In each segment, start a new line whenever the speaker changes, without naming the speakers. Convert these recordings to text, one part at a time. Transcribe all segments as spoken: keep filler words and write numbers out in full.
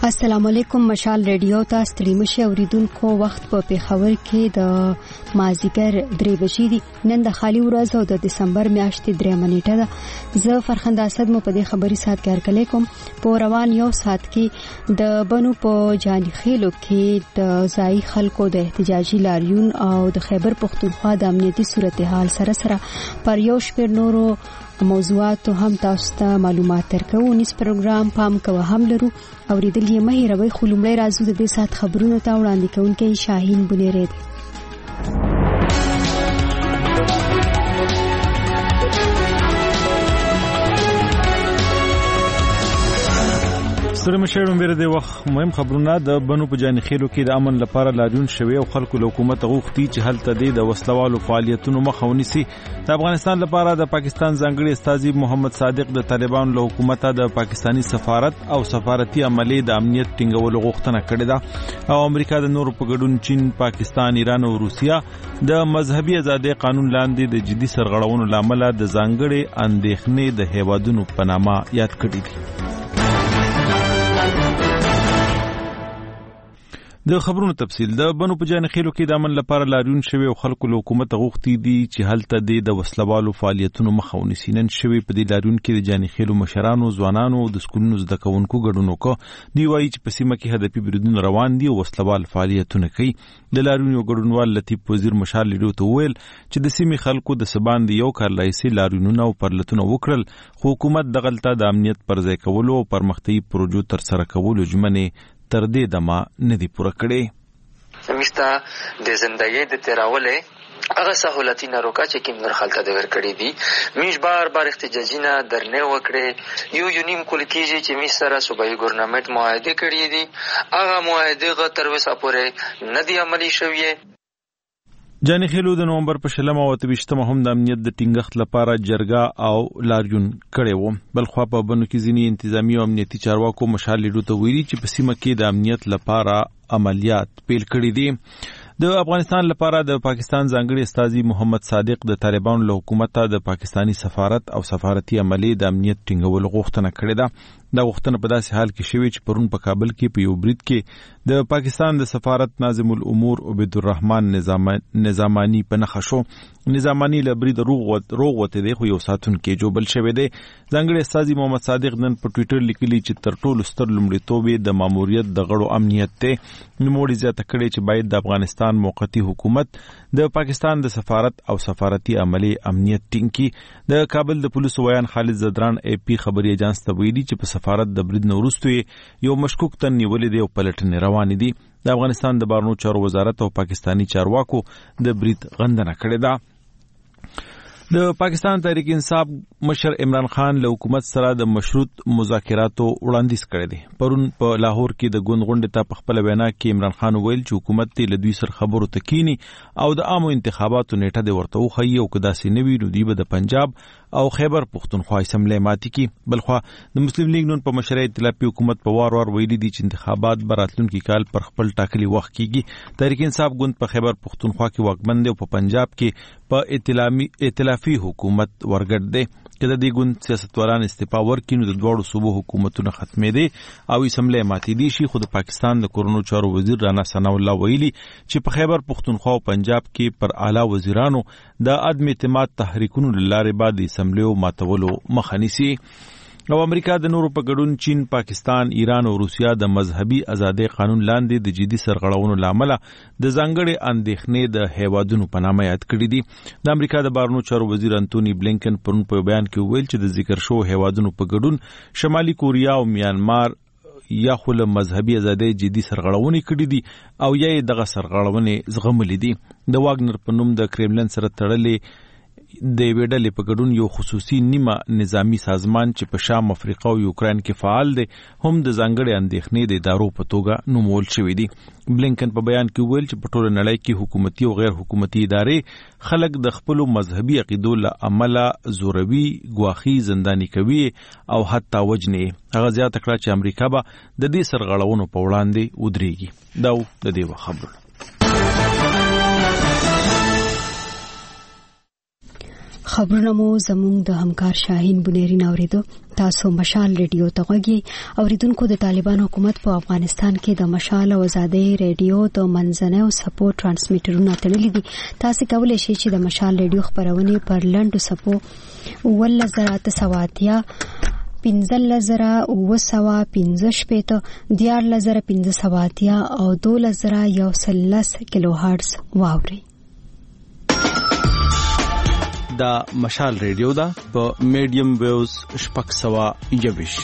السلام علیکم. مشال ریډیو ته ستړي مشه اوریدونکو. وخت په پیښور کې د مازیګر درې بجې دي. نن د خالي ورځ او د دسمبر میاشتې درې منېټه ده. زه فرخنده اسد مو په دې خبري سات کې هرکلی کوم. په روان یو سات کې د بنو په جاني خېلو کې د ځای خلکو د احتجاجي لاریون او د خیبر پختونخوا د امنیتي صورتحال سره سره پر یو شمېر نورو موضوعاتو هم تاسو ته معلومات درکو. نس پروګرام پام کوه هم لرو اوریدل یې مه هېروئ. خو لومړی راځو د دې سات خبرونو ته. وړاندې کوونکی شاهین بنیری دی.
سره مشرم بیره د وخت مهم خبرونه. د بنو په جاني خېلو کې د امن لپاره لاریون شوی او خلکو له حکومت غوښتي چې هلته د وسلوالو فعالیتونو مخه ونیسي. د افغانستان لپاره د پاکستان ځانګړي استازي محمد صادق د طالبانو له حکومت د پاکستانی سفارت او سفارتي عملې د امنیت ټینګولو غوښتنه کړې ده او امریکا د نورو په ګډون چین، پاکستان، ایران او روسیا د مذهبي ازادۍ قانون لاندې د جدي سرغړونو لامل د ځانګړي اندېښنې د هیوادونو په نامه یاد کړې دي. د خبرونو تفصیل. د بنو په جاني خېلو کې د امن لپاره لاریون شوی او خلکو له حکومت غوښتي دي چې هلته د وسلوالو فعالیتونو مخه ونیسي. نن شوی په دې لاریون کې د جاني خېلو مشرانو، ځوانانو او د سکولونو زده کوونکو ګډون وکړ. دوی وایي چې په سیمه کې هدفي بریدونه روان دي او وسلوال فعالیتونه کوي. د لاریون یو ګډونوال لطیف وزیر مشال لیډو ته وویل چې د سیمې خلکو د سبان د یو کال راهیسې لاریونونه او پرلتونه وکړل، خو حکومت دغلته د امنیت پر ځای کولو او پرمختیایي پروژو ترسره کولو ژمنې تر دې دمه نه دي پوره کړې.
مستا د زندګۍ د تیراولې هغه سہولتونه روکا چې کوم نور خلک د ورکړې دي. میش بار بار احتجاجونه درنه وکړي. یو یو نیم کول کېږي چې می سره صوبایي ګورنمنت معاهده کړی دي. هغه معاهده غ تر وسه پورې نه دی عملی شوی.
جاني خېلو د نومبر په شلمه او اتویشتمه هم د امنیت د ټینګښت لپاره جرګه او لاریون کړی و. بلخوا په بنو کې ځینې انتظامی او امنیتي چارواکو مشال لیډو ته ویلي چې په سیمه کې د امنیت لپاره عملیات پیل کړي دي. د افغانستان لپاره د پاکستان ځانګړي استازي محمد صادق د طالبانو له حکومت د پاکستانی سفارت او سفارتي عملې د امنیت ټینګولو غوښتنه کړې ده. دا غوښتنه په داسې حال کې شوې چې پرون په کابل کې په یو برید کې د پاکستان د سفارت ناظم الامور عبید الرحمن نظامانی په نخښه شو. نظامانی له برید روغ روغ وته دی خو یو ساتون کې جوبل شوی دی. ځانګړي استازي محمد صادق نن په ټوئیټر لیکلي چې تر ټولو ستر لومړیتوب د ماموریت د غړو امنیت ته نوموړي زیاته کړې چې باید د افغانستان موقتی حکومت د پاکستان د سفارت او سفارتي عملې امنیت ټینګ کړي. د کابل د پولیسو ویان خالد زدران ای پی خبري ایجنس ته ویلي چې په سفارت د برید نه وروسته یو مشکوک تن نیولې دی او پلټنې روانې دي. د افغانستان د بهرنیو چارو وزارت او پاکستانی چارواکو د برید غندنه کړې ده. د پاکستان تحریک انصاف مشر عمران خان له حکومت سره د مشروط مذاکراتو وړاندیز کړی دی. پرون په لاهور کې د ګوند غونډې ته په خپل وینا کې عمران خان ویل چې حکومت ته له دوی سره خبرو تکینی او د عامو انتخاباتو نیټه د ورته وخی او کدا سي نوی نو دی به د پنجاب او خیبر پختونخوا اسمبلی ماتي کی. بلخوا د مسلم لیگ نون په مشرۍ ائتلافي حکومت په وار وار ویلي دي چې انتخابات براتلونکي کال پر خپل ټاکلي وخت کیږي. تحریک انصاف ګوند په خیبر پختونخوا کې واکمن دی او په پنجاب کې په ائتلافي ائتلافي حکومت ورګډ دی. کله د ګوند سیاستوالان استعفا ورکړي نو د دوړو صوبو حکومتونو ختمې دي او اسمبلی ماتي دي شي. خو د پاکستان د کورونو چارو وزیر رانا ثنا الله ویلي چې په خیبر پختونخوا او پنجاب کې پر اعلی وزیرانو د عدم اعتماد تحریکونو لاره بعد اسمبلی ماتولو مخه نیسي. او امریکا د نورو په ګډون چین، پاکستان، ایران او روسیا د مذهبي ازادۍ قانون لاندې د جدي سرغړونو لامل د ځانګړي اندېښنې د هیوادونو په نامه یاد کړي دي. د امریکا د بهرنیو چارو وزیر انټونی بلینکن پرون په بیان کې ویل چې د ذکر شوو هیوادونو په ګډون شمالي کوریا او میانمار یا خو له مذهبي ازادۍ جدي سرغړونې کړي دي او یا یې دغه سرغړونې زغملې دي. د واګنر په نوم د کریملن سره تړلې د ویډلې په ګډون یو خصوصي نیمه نظامی سازمان چې په شام، افریقا او یوکرين کې فعال دی هم د ځانګړي اندېښنې د ادارو په توګه نومول شوی دی. بلینکن په بیان کې ویل چې په ټوله نړۍ کې حکومتي او غیر حکومتي ادارې خلک د خپل مذهبي عقیدو له امله زوروي، ګواخي، زنداني کوي او حتی وجني. هغه زیاته کړه چې امریکا به د دې سرغړونو په وړاندې ودرېږي. دا د دې خبرونه.
خبرونه مو زموږ د همکار شاهین بنيري نوریدو. تاسو مشال ریډیو ته غوږی اوریدونکو. د طالبان حکومت په افغانستان کې د مشال او آزادۍ ریډیو د منځنۍ او سپورټ ترانسمیټرونه تړلي دي. تاسو کولی شئ چې د مشال ریډیو خبرونه پر لنډو سپو ول زراعت سواتیا پنځل لزره و سوا پنځه شپېته دیار لزره پنځه سواتیا او دو لزره یو سلس کیلو هرتز واوري.
دا مشال ریډیو دا په میډیم ویوز شپږ سوه یوویش.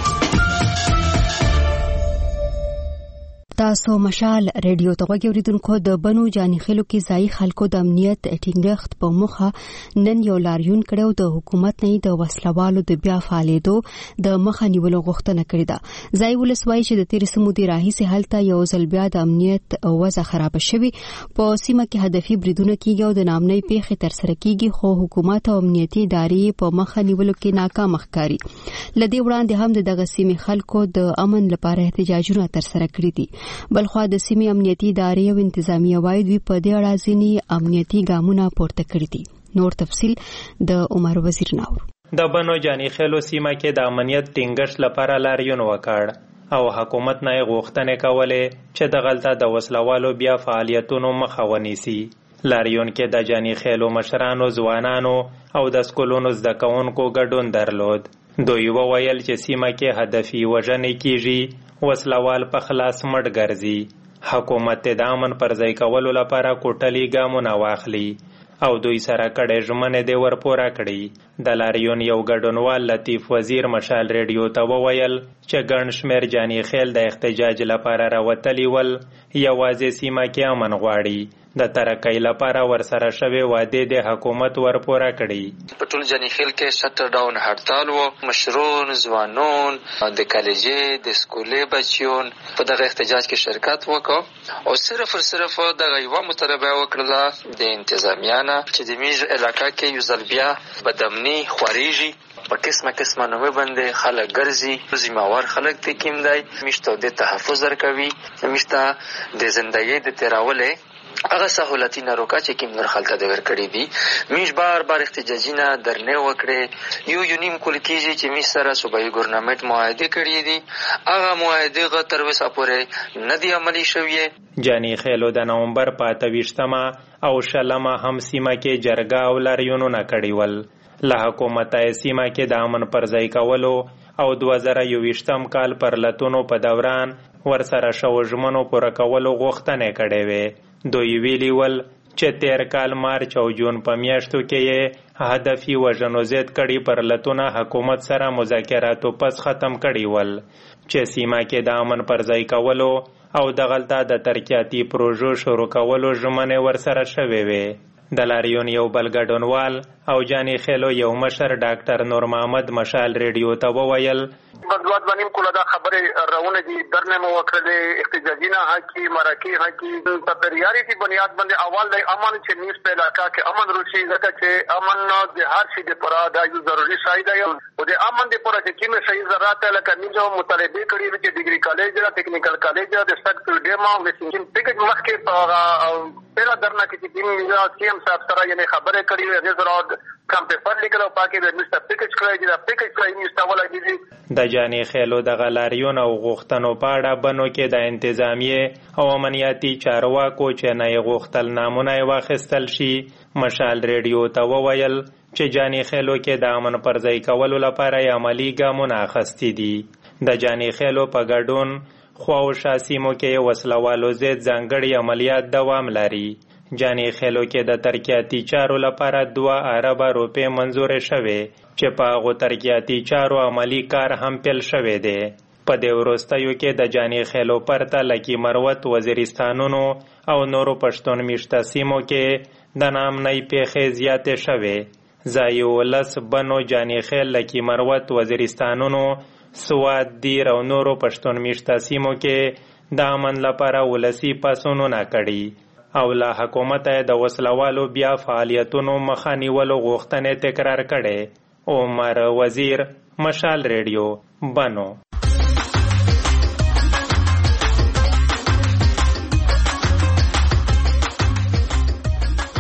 تاسو مشال ریډیو ته غوږی اوریدونکو. د بنو جاني خلکو کې ځای خلکو د امنیت ټینګښت په مخه نن یو لاریون کړو. د حکومت نه د وسلوالو د بیا فعالیتو د مخه نیولو غوښتنه کړې ده. ځای ولسوي چې د تیر سمو دی راهیسه حالت یو ځل بیا د امنیت وضع خراب شوی په سیمه کې هدفي بریدونه کیږي او د نامنۍ پیښې تر سره کیږي، خو حکومت او امنیتي ادارې په مخه نیولو کې ناکام ښکاري. لدې وړاندې هم دغه سیمې خلکو د امن لپاره احتجاجونه تر سره کړی دي. بلخوا د سیمې امنیتي ادارې او انتظامیه وايي دوی په دې اړه ځینې امنیتي ګامونه پورته کړي دي. نور تفصیل د عمر وزیر ناور.
د بنو جاني خلو سیمه کې د امنیت ټینګښت لپاره لاریون وکړ او حکومت نه غوښتنې کولې چې د غلطه د وسلوالو بیا فعالیتونو مخه ونیسي. لاریون کې د جاني خلو مشرانو، ځوانانو او د سکولونو زده کوونکو ګډون درلود. دوی وویل چې سیمه کې هدفي وژنې کیږي، وسلوال په خلاص مړ ګرځي. حکومت د امن پر ځای کولو لپاره کوټلي ګامونه واخلي او دوی سره کړه ژمنې دی ورپوره کړي. د لاریون یو ګډونوال لطیف وزیر مشال ریډیو ته وویل چې ګڼ شمېر جاني خیل د احتجاج لپاره راوتلي ول، یوازې سیمه کې امن غواړي. د ترقۍ لپاره ورسره شوی وعده د حکومت ورپوره کړي.
په ټول جاني خیل کې شټر ډاون هړتال وو. مشرون، ځوانون، د کالجې د سکولې بچیون په دغه احتجاج کې شرکت وکړ او صرف صرف دغه یوه مطالبه وکړله د انتظامیانه چې د میژ علاقه کې یو ځل بیا بدامني خورېږي، په قسمه قسمه نومې باندې خلک ګرځي، ذمہوار خلک ته کیم دی، میشته د تحفظ ورکوي، میشته د زندګۍ د تیراولې هغه سہولتونه روکا چې کوم نور خلک د ورکړي دي. میش بار بار احتجاجونه درنه وکړي. یو یو نیم کول کیږي چې میش سره صوبایي ګورنمنت معاهده کړي دي، هغه معاهده غ تر اوسه پورې نه دی عملي شوی.
جاني خیلو د نومبر په اته ویشتمه او شلمه هم سیمه کې جرګه او لاریونونه کړي ول. له حکومت سیمه کې د امن پر ځای کولو او دوه زره یوویشتم کال پر لتونو په دوران ورسره شو ژمنو پوره کولو غوښتنې کړې وې. دوی ویلي ول چې تیر کال مارچ او جون په میاشتو کې یې هدفي وژنو ضد کړي پر لتونه حکومت سره مذاکراتو پس ختم کړي ول چې سیمه کې د امن پر ځای کولو او د غلطه د ترقیاتي پروژو شروع کولو ژمنې ورسره شوې وې. د لاریون یو بل ګډونوال او جاني خیلو یو مشر ډاکټر نور محمد مشال ریډیو ته وویل
بدوات باندې کوله دا خبره راونه دي درنه مو وکړلې احتجاجینا حقي مرکه حقي په پریاريتي بنیاد باندې اول د امن چې نیس په علاقہ کې امن روشي ځکه چې امن د هر شي د پرا د یو ضروري شای دی او د امن د پرا چې کیمه صحیح ضرورت لکه نیمه مطالبه کړي چې ډیګري کالج یا ټیکنیکل کالج د سټ ډیما او سینګ پیکج مخکې په پیرا درنه کې چې نیمه سیم صاحب سره یې خبره کړې د زراعت کم په فر لیکلو پاکي د مستر پیکج کړی د پیکج کړی نیستاوله دي.
د جاني خیلو د غلاریون او غوښتنو په اړه بنو کې د انتظامیه او امنیتي چارواکو چې نه غوښتل نامونه واخیستل شي. مشال ریډیو ته وویل چې جاني خیلو کې د امن پر ځای کولو لپاره عملی ګامونه اخیستي دي. د جاني خیلو په ګډون خو او شاسیمو کې وسلوالو ضد ځانګړي عملیات دوام لري. جاني خیلو کې د ترقیاتي چارو لپاره دوه اربه روپۍ منظور شوه چې په هغو ترقیاتي چارو عملی کار هم پیل شوی دی. په دې وروستیو کې د جاني خیلو پرته لکي مروت وزیرستانونو او نورو پښتون میشته سیمو کې د نامنۍ پیښې زیاتې شوې. ځای ولس بنو جاني خیل لکي مروت وزیرستانونو سوات دیر او نورو پښتون میشته سیمو کې د امن لپاره ولسی پاسونونه کړي او له حکومت د وسلوالو بیا فعالیتونو مخه نیولو غوښتنې تکرار کړي. عمر وزیر مشال ریډیو بنو.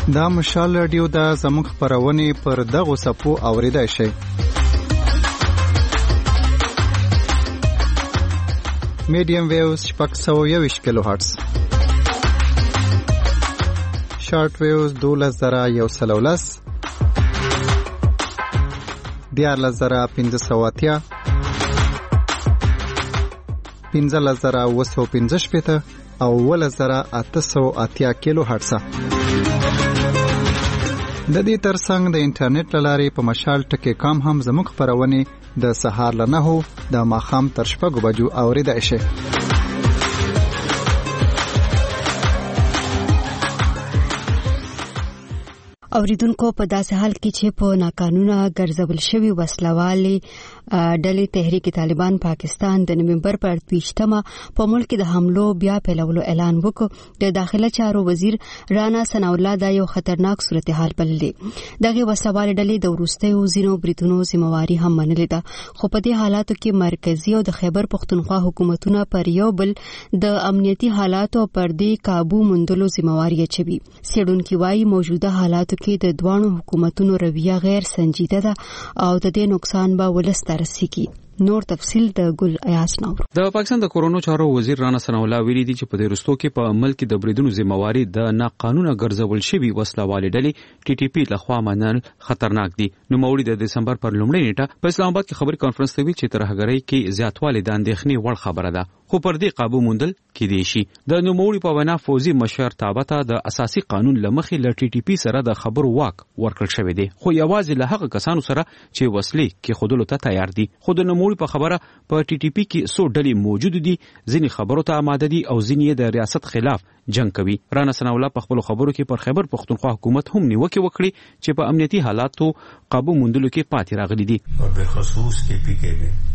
دا مشال رادیو دا زموږ خپرونې پر دغو صفحو اوریدای شئ. میډیم ویوز شپږ سوه یوویشت کیلو هرټز، شارټ ویوز دولس زره یو سل او لس، دیارلس زره پنځه سوه اتیا، پنځلس زره اوه سوه پنځه شپېته او اوولس زره اته سوه اتیا کیلو هرټز. د دې ترڅنګ د انټرنیټ له لارې په مشال ټکی کام هم زموږ خپرونې د سهار له نهو د ماښام تر شپږو بجو اورېدای شئ.
اوریدونکو په داسې حال کې چې په ناقانونه ګرځول شوی وسلوالې ډلې تحریک طالبان پاکستان د نومبر پر دویشتمه په ملک د حملو بیا پیلولو اعلان وکړ، د داخله چارو وزیر رانا ثناء الله دا یو خطرناک صورتحال بللی. دغه وسلوالې ډلې د وروستیو ځینو بریدونو ذمہواری هم منلې ده، خو په دې حالاتو کې مرکزی او د خیبر پختونخوا حکومتونه پر یو بل د امنیتي حالاتو پر دې قابو موندلو ذمہواری اچوي. سیډونکي وايي موجوده حالاتو کې د دوانو حکومتونو رویه غیر سنجیده ده او د دې نقصان به ولسته رسیږي. نور تفصیل د ګل ایاس نور.
د پاکستان د کورونو چارو وزیر رانا ثناء الله ویلي دي چې په دې رستو کې په عمل کې د بریدونو ذمہواری د ناقانونه ګرځول شوی وسلوالې ډلې ټي ټي پی لخوا منل خطرناک دي. نو موري د دسمبر پر لومړۍ نیټه په اسلام آباد کې خبري کانفرنس ته ویل چې ترهګرۍ کې زیاتوالی د اندېښنې وړ خبره ده، خو پر دې قابو موندل کېدای شي. د نوموړي په وینا فوزي مشر تابعه د اساسي قانون لمخې ل ټي ټي پی سره د خبرو واک ورکړل شوی دی، خو یوازې له هغه کسانو سره چې وسلې کې خودلو ته تیار دي. خو د نوموړي په خبره په ټي ټي پی کې څو ډلې موجود دي، ځینې خبرو ته آماده دي او ځینې د ریاست خلاف جنگ کوي. رانا ثناء الله په خپل خبرو کې پر خیبر پختونخوا حکومت هم نیوکه وکړي چې په امنیتي حالاتو قابو موندلو کې پاتې راغلي دي.
او به خصوص کې پی کې دي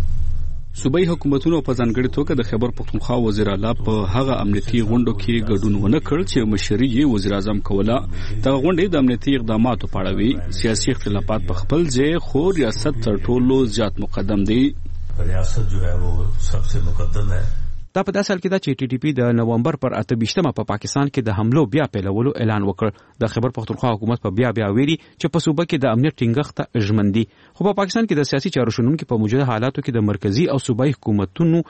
صوبایي حکومتونو په ځانګړي توګه د خیبر پختونخوا وزیر اعلی په هغه امنیتي غونډو کې ګډون ونه کړ چې مشري یې وزیر اعظم کوله. دا غونډې د امنیتي اقداماتو په اړه وي. سیاسي اختلافات په خپل ځای، خو ریاست تر ټولو زیات مقدم دی.
ریاست جو ہے وہ سب سے مقدم ہے.
دا په داسې حال کې دا چې ټي ټي پی د نومبر پر اته ویشتمه په پاکستان کې د حملو بیا پیلولو اعلان وکړ. د خیبر پختونخوا حکومت په بیا بیا ویلي چې په صوبه کې د امنیت ټینګښت ژمن دي، خو په پاکستان کې د سیاسي چارو شنونکو په موجوده حالاتو کې د مرکزی او صوبایي حکومتونو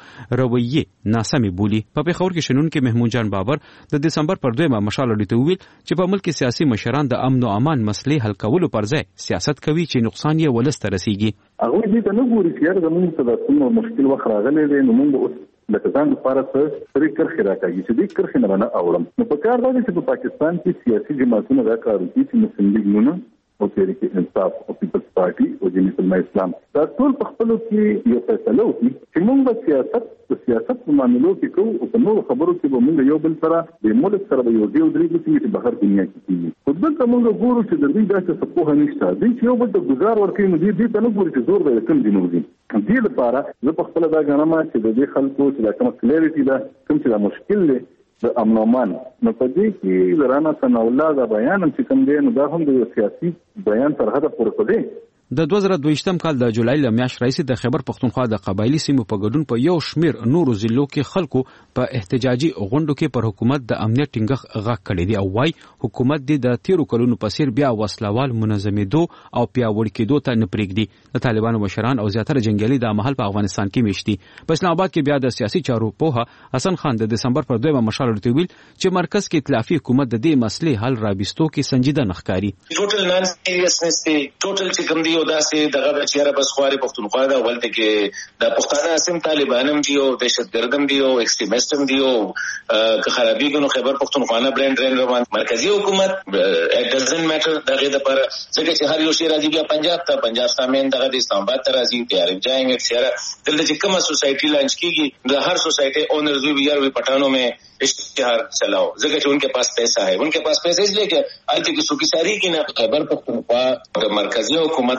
رویه ناسمه بولی. په پیښور کې شنونکو محمود جان بابر د دسمبر پر دویمه مشال لري ویل چې په ملک کې سیاسي مشران د امن او امان مسلې حل کولو پر ځای سیاست کوي چې نقصان یې ولسته رسیږي.
هغه دې ته نه ګوري چې زموږ ته د کوم مشکل وخت راغلی دی، نو موږ لکه ځان لپاره څه سری کرخې راکاږي چې دې کرخې نه نه اورم. نو په کار دا چې په پاکستان کې سیاسي جماعتونه دا کار کوي چې مسلم لیګونه او تحریک انصاف او پیپلز پارټي او جمعیت الاسلام دا ټول په خپلو کې یو فیصله وکړي چې موږ د سیاست د سیاست په معاملو کې کوو او په نورو خبرو کې به موږ یو بل سره د ملک سره به یو ډیو درېږو چې بهر دنیا کې کېږي. خو دلته موږ ګورو چې د دوی داسې څه پوهه نشته. دوی چې یو بل ته ګزار ورکوي نو دوی دې ته نه ګوري چې زور به یې کوم جنوب دي. دې لپاره زه په خپله دا ګڼم چې د دې خلکو چې دا کومه کلیرټي ده، کوم چې دا مشکل دی د امن او امان، نو په دې کې رانا ثناء الله دا بیان چې کوم دی نو دا هم د سیاسي بیان تر حده پورې کوي.
د دوه زره دویشتم کال د جولای ل میاشتې راځي د خیبر پختونخوا د قبایلی سیمو په ګډون په یو شمیر نورو ضلعو کې خلکو په احتجاجي غونډو کې پر حکومت د امنیت ټینګښت غږ کړی دی او وايي حکومت د تیرو کلونو په څیر بیا وسلوال منظمېدو او پیاوړي کېدو ته نه پرېږدي. د طالبانو مشران او زیاتره جنگیالي د مهال په افغانستان کې میشتي. په اسلام آباد کې بیا د سیاسي چارو پوها حسن خان د دسمبر پر دویمه مشال ورته ویل چې مرکز کې ائتلافي حکومت د دې مسلې حل رابستو کې سنجیده نخکاری.
ټوټل نان سیریسنس دی، ټوټل چې کوم دی او داسې دغه چیرې بس خواري پختونخوا دا ولته کې د پښتانه اسیم طالبانم دی او دهشتګردم دی او ایکستریمیستم دی او که خرابې ګنو خیبر پختونخوا نه برند رین روان مرکزی حکومت اټ ډزنټ میټر دغه د پر ځکه چې هر یو شی راځي بیا پنجاب ته پنجاب سامین دغه د اسلام آباد ته راځي تیار جاینګ چیرې دلته چې کومه سوسایټي لانچ کیږي د هر سوسایټي اونرز وی یار وی پټانو में इश्तिहार चलाओ जगह उनके पास पैसा है, उनके पास पैसा इसलिए कि आज की सूखी सारी की ना खैबर पख्तूनख्वा मरकजी हुकूमत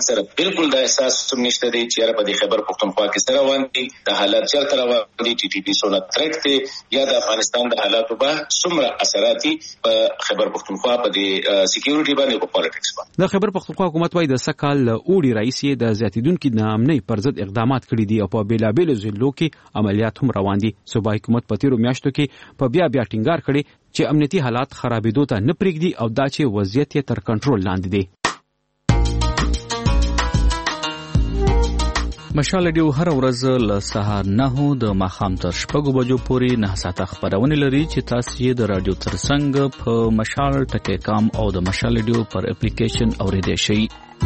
سره بالکل د احساس هم نشته دی چې په دې خیبر پختونخوا کې سره روان دي د حالات چیرته روان دي ټي ټي پی سونه تریټ دی یا د افغانستان د حالاتو به څومره اثراتي په خیبر پختونخوا په دې سکیورټي باندې او پالیټکس باندې.
د خیبر پختونخوا حکومت وايي د سکهال اوړي رئیس د زیاتیدونکو نامنۍ پر ضد اقدامات کړي دي او په بیلابېلو ضلعو کې عملیات هم روان دي. صوبایي حکومت په تیرو میاشتو کې په بیا بیا ټینګار کړي چې امنیتي حالات خرابېدو ته نه پرېږدي او دا چې وضعیت یې تر کنټرول لاندې دی.
مشال ریډیو هر ورځ له سهار نهو د ماښام تر شپږو بجو پورې نه ساعته خبرونه لري چې تاسو یې د رادیو ترڅنګ په مشال ټکی کام او د مشال ریډیو پر اپلیکیشن اورېدای شئ.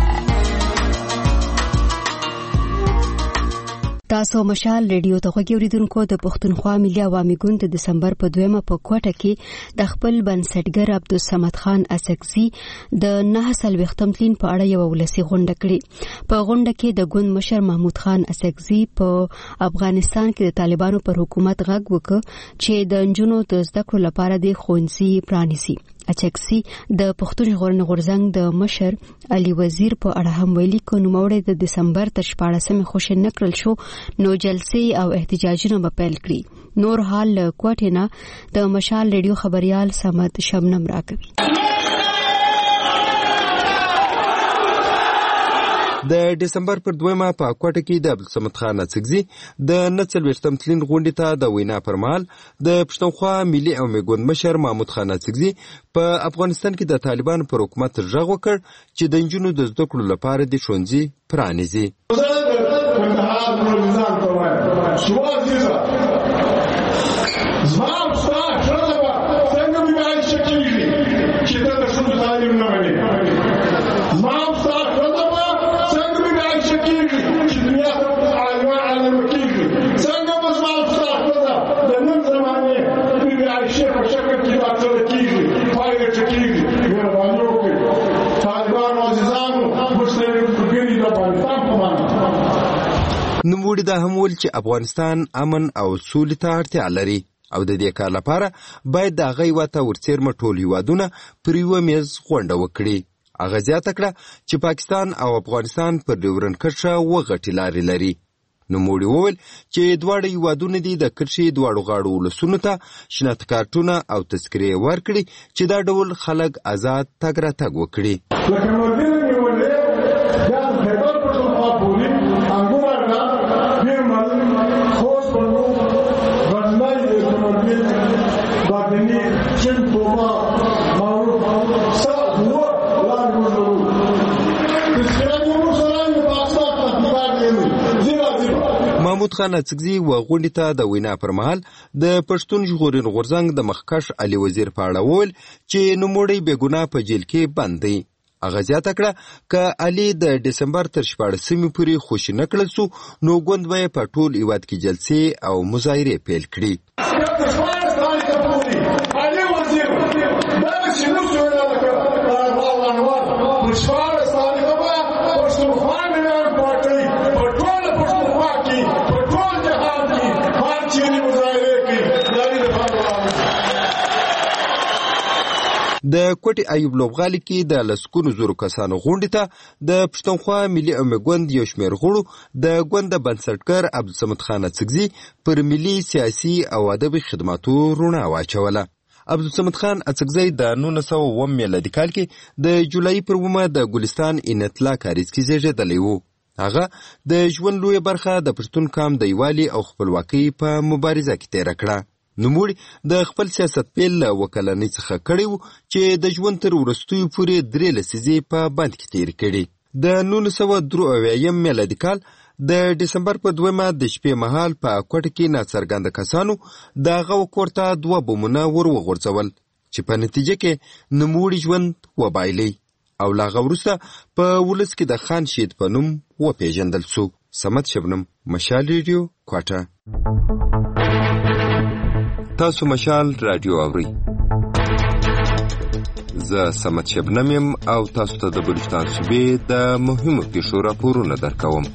تاسو مشال ریډیو ته غوږی اوریدونکو د پښتونخوا ملي عوامي ګوند د دسمبر په دویمه په کوټه کې د خپل بنسټګر عبدالصمد خان اسکزي د نه څلوېښتم تلین په اړه یو ولسي غونډه کړې. په غونډه کې د ګوند مشر محمود خان اسکزي په افغانستان کې د طالبانو پر حکومت غږ وکړ چې د نجونو د زده کړو لپاره د ښوونځي پرانیزي. اچکسي د پښتون ژغورنې غورځنګ د مشر علي وزیر په اړه هم ویلي چې نوموړی د دسمبر تر شپاړسمې خوشې نه کړل شو نو جلسې او احتجاجونه به پیل کړي. نور حال کوټه نه د مشال ریډیو خبريال سمت شبنم راکوي.
د دسمبر پر دویمه په کوټه کې د عبدالصمد خان اسکزي د نه څلوېښتم تلین غونډې ته د وینا پر مهال د پښتونخوا ملي عوامي ګوند مشر محمود خان اسکزي په افغانستان کې د طالبانو پر حکومت غږ وکړ چې د نجونو د زده کړو لپاره د ښوونځي پرانیزي. نوموړي دا هم ویل چې افغانستان امن او سولې ته اړتیا لري او د دې کار لپاره باید د هغه هیواد ته ورڅېرمه ټول هیوادونه پر یوه میز غونډه وکړي. هغه زیاته کړه چې پاکستان او افغانستان پر ډیورنډ کرښه وغټې لارې لري. نوموړي وویل چې دواړه هیوادونه دي د کرښې دواړو غاړو ولسونو ته شناخت کارتونه او تذکرې ورکړي چې دا ډول خلک آزاد تګ راتګ وکړي. محمود خان اسکزي و غونډې ته د وینا پر مهال د پښتون ژغورنې غورځنګ د مخکښ علي وزیر په اړه وویل چې نوموړی بې ګناه په جیل کې بند دی. هغه زیاته کړه که علي د ډسمبر تر شپاړسمې پورې خوشي نه کړل سو نو ګوند به په ټول هیواد کې جلسې او مظاهرې پیل کړي. د کوټې ایوب لوبغالي کې د لسګونو زرو کسانو غونډې ته د پښتونخوا ملي عوامي ګوند یو شمېر غړو د ګوند د بنسټګر عبدالصمد خان اسکزي پر ملي سیاسي او ادبي خدماتو رڼا واچوله. عبدالصمد خان اسکزي د نولس سوه اووم میلادي کال کې د جولای پر اوومه د ګلستان انطلا کاریز کې زیږېدلی و. هغه د ژوند لویه برخه د پښتون قام د یووالي او خپلواکۍ په مبارزه کې تېره کړه. نوموړي د خپل سیاست پیل له وکلنۍ څخه کړی و چې د ژوند تر وروستیو پورې درې لسیزې په بند کې تېرې کړي. د نولس سوه درې اویایم میلادي کال د ډسمبر په دویمه د شپې مهال په کوټه کې ناڅرګنده کسانو د هغه کور ته دوه بمونه ور وغورځول چې په نتیجه کې نوموړي ژوند وبایلی او له هغه وروسته په ولس کې د خان شهید په نوم وپېژندل سو. سمت شبنم، مشال ریډیو، کوټه. تاسو مشال رادیو اورئ. زه سمت شبنم یم او تاسو ته د بلوچستان صوبې د مهمو پیښو راپورونه درکوم.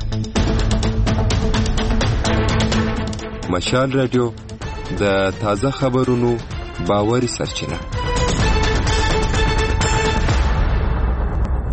مشال رادیو د تازه خبرونو باوري سرچینه.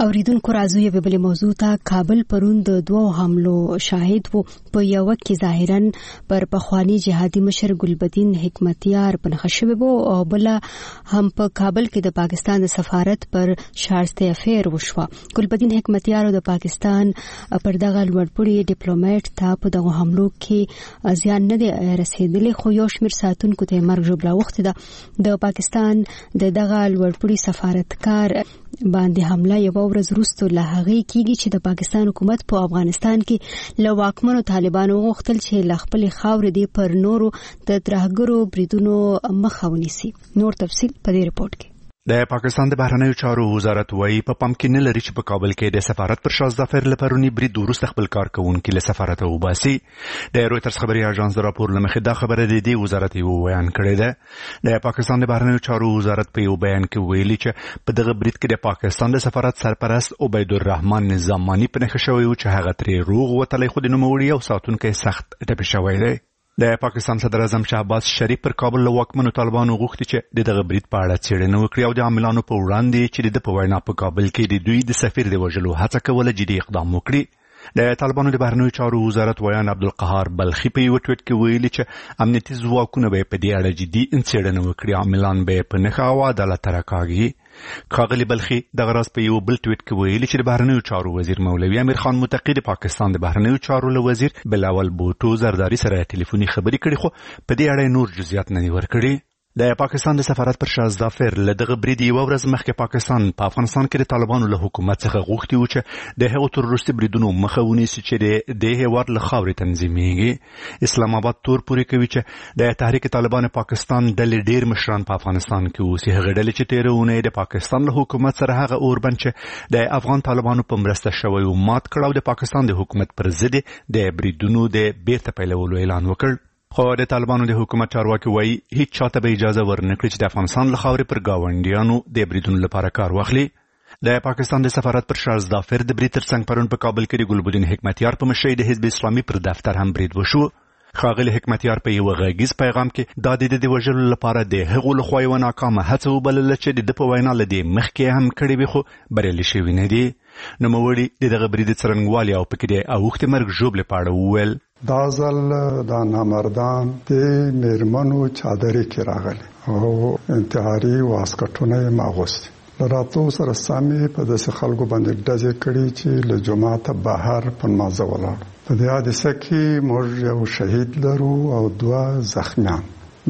اوریدونکو راځو یو بل موضوع ته. کابل پرون د دوو حملو شاهد وو. په یو کې ظاهرا پر پخوانی جهادي مشر ګلبدین حکمتیار پنځه شوی وو او بل هم په کابل کې د پاکستان د سفارت پر شارسته افیر وشو. ګلبدین حکمتیار د پاکستان پر دغه لوړپوړي ډیپلوماټ ته په دغه حملو کې ځان نه دی رسیدلی، خو یو شمېر ساتونکو ته مرګ ژوبله وخت ده. د پاکستان د دغه لوړپوړي سفارتکار باندې حمله یو ورځ وروسته له هغې کېږي چې د پاکستان حکومت په افغانستان کې له واکمنو طالبانو غوښتل چې له خپلې خاورې دې پر نورو د ترهګرو بریدونو مخه ونیسي. نور تفصیل په دې رپورټ کې.
د پاکستان د بهرنیو چارو وزارت وايي په پام کې نه لري چې په کابل کې د سفارت پر شاه ظفر لپرونی برید وروسته خپل کارکونکي له سفارت وباسي. د رويټرز خبري اژانس د راپور لمخې دا خبره د دې وزارت یو بیان کړی ده. د پاکستان د بهرنیو چارو وزارت په یو بیان کې ویلي چې په دغه برید کې د پاکستان د سفارت سرپرست عبید الرحمن نظامانی په نښه شوی و چې هغه ترې روغ وتلی، خو د نوموړي او ساتونکی سخت ټپي شوی دی. د پاکستان صدر اعظم شهباز شریف پر کابل له واکمنو طالبانو غوښتي چې د دغه برید په اړه څېړنه وکړي او د عاملانو په وړاندې چې د په وینا په کابل کې د دوی د سفیر د وژلو هڅه کوله جدي اقدام وکړي. د طالبانو د بهرنیو چارو وزارت ویان عبدالقهار بلخي په یو ټویټ کې ویلي چې امنیتي ځواکونه به په دې اړه جدي څېړنه وکړي، عاملان به په نښه او عدالت ته راکاږي. ښاغلي بلخي دغه راز په یو بل ټویټ کې ویلي چې د بهرنیو چارو وزیر مولوي امیر خان متقي د پاکستان د بهرنیو چارو له وزیر بلاول بوټو زرداری سره ټلیفوني خبرې کړې، خو په دې اړه نور جزئیات نه دي ورکړي. د پاکستان د سفارت پر شاه ظفر له دغه برید یوه ورځ مخکې پاکستان په افغانستان کې د طالبانو له حکومت څخه غوښتي و چې د هغو تروریستي بریدونو مخه ونیسي چې د دې هېواد له خاورې تنظیمېږي. اسلام آباد تور پورې کوي چې د تحریک طالبان پاکستان ډلې ډېر مشران په افغانستان کې اوسي. هغه ډلې چې تېره اونۍ د پاکستان له حکومت سره هغه اوربند چې د افغان طالبانو په مرسته شوی و مات کړ او د پاکستان د حکومت پر ضد د بریدونو د بیرته پیلولو اعلان وکړ. خو د طالبانو د حکومت چارواکي وایي هیڅ چاته به اجازه ورنکړي چې د افغانستان له خاورې پر ګاونډیانو د بریدونو لپاره کار واخلي. د پاکستان د سفارت پر شاه ظفر د برید ترڅنګ پرون په کابل کې د ګلبدین حکمتیار په مشرۍ د حزب اسلامي پر دفتر هم برید وشو. ښاغلي حکمتیار په یو غږیز پیغام کې دا د د وژلو لپاره د هغو لخوا یوه ناکامه هڅه وبلله چې د ده په وینا له دې مخکې هم کړې وي خو بریالي شوي نه دي. نوموړي د دغه برید څرنګوالي او پکې د اوښتې مرګ ژوبلې په اړه وویل.
دا ځل دا نامردان د میرمنو چادرې کې راغلي او انتحاري واسکټونه یې ماغوستي. له راتلو سره سمې په داسې خلکو باندې ډزې کړي چې له جوماته بهر په نمازه ولاړ. په دې حادثه کې موږ یو شهید لرو او دوه زخمیان،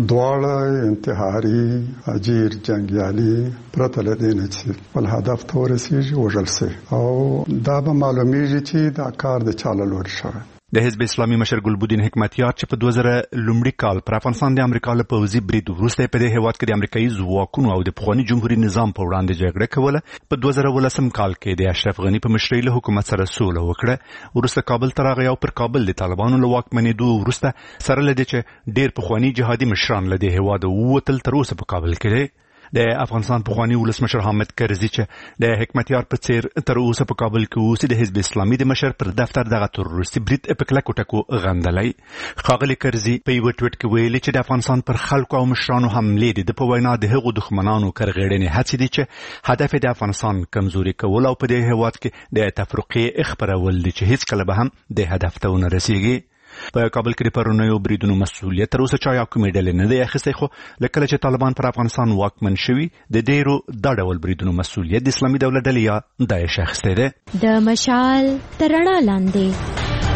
دواړه انتحاري اجیر جنګیالي پرته له دې نه چې خپل هدف ته ورسېږي وژل سوي او دا به معلومیږي چې دا کار د چا له لورې شوی.
د حزب اسلامي مشر ګلبدین حکمتیار چې په دوه زره لومړي کال پر افغانستان د امریکا له پوځي برید وروسته په دې هېواد کې د امریکایي ځواکونو او د پخواني جمهوري نظام په وړاندې جګړه کوله، په دوه زره ولسم کال کې د اشرف غني په مشرۍ له حکومت سره سوله وکړه. وروسته کابل ته راغی او پر کابل د طالبانو له واکمنېدو وروسته سره له دې چې ډېر پخواني جهادي مشران له دې هېواده ووتل، تر اوسه په کابل کې دی. د افغانستان پخوانی ولسمشر حامد کرزي چې د حکمتیار په څیر تر اوسه په کابل کې اوسي، د حزب اسلامي د مشر پر دفتر دغه تروریستي برید په کلکو ټکو غندلی. ښاغلي کرزي په یوه ټویټ کې ویلي چې د افغانستان پر خلکو او مشرانو حملې د په وینا د هغو دښمنانو کرغېړنې هڅې دي چې هدف د افغانستان کمزوري کول او په دې هېواد کې د تفرقې خپرول دي چې هیڅکله به هم د هدف ته ونه رسیږي. په کابل کې د پرونیو بریدونو مسؤلیت تر اوسه چا یا کومې ډلې نه دی اخیستی، خو له کله چې طالبان پر افغانستان واکمن شوي د ډېرو دا ډول بریدونو مسؤلیت د اسلامي دولت ډلې یا داعش اخیستی دی.
د مشال تر رڼا لاندې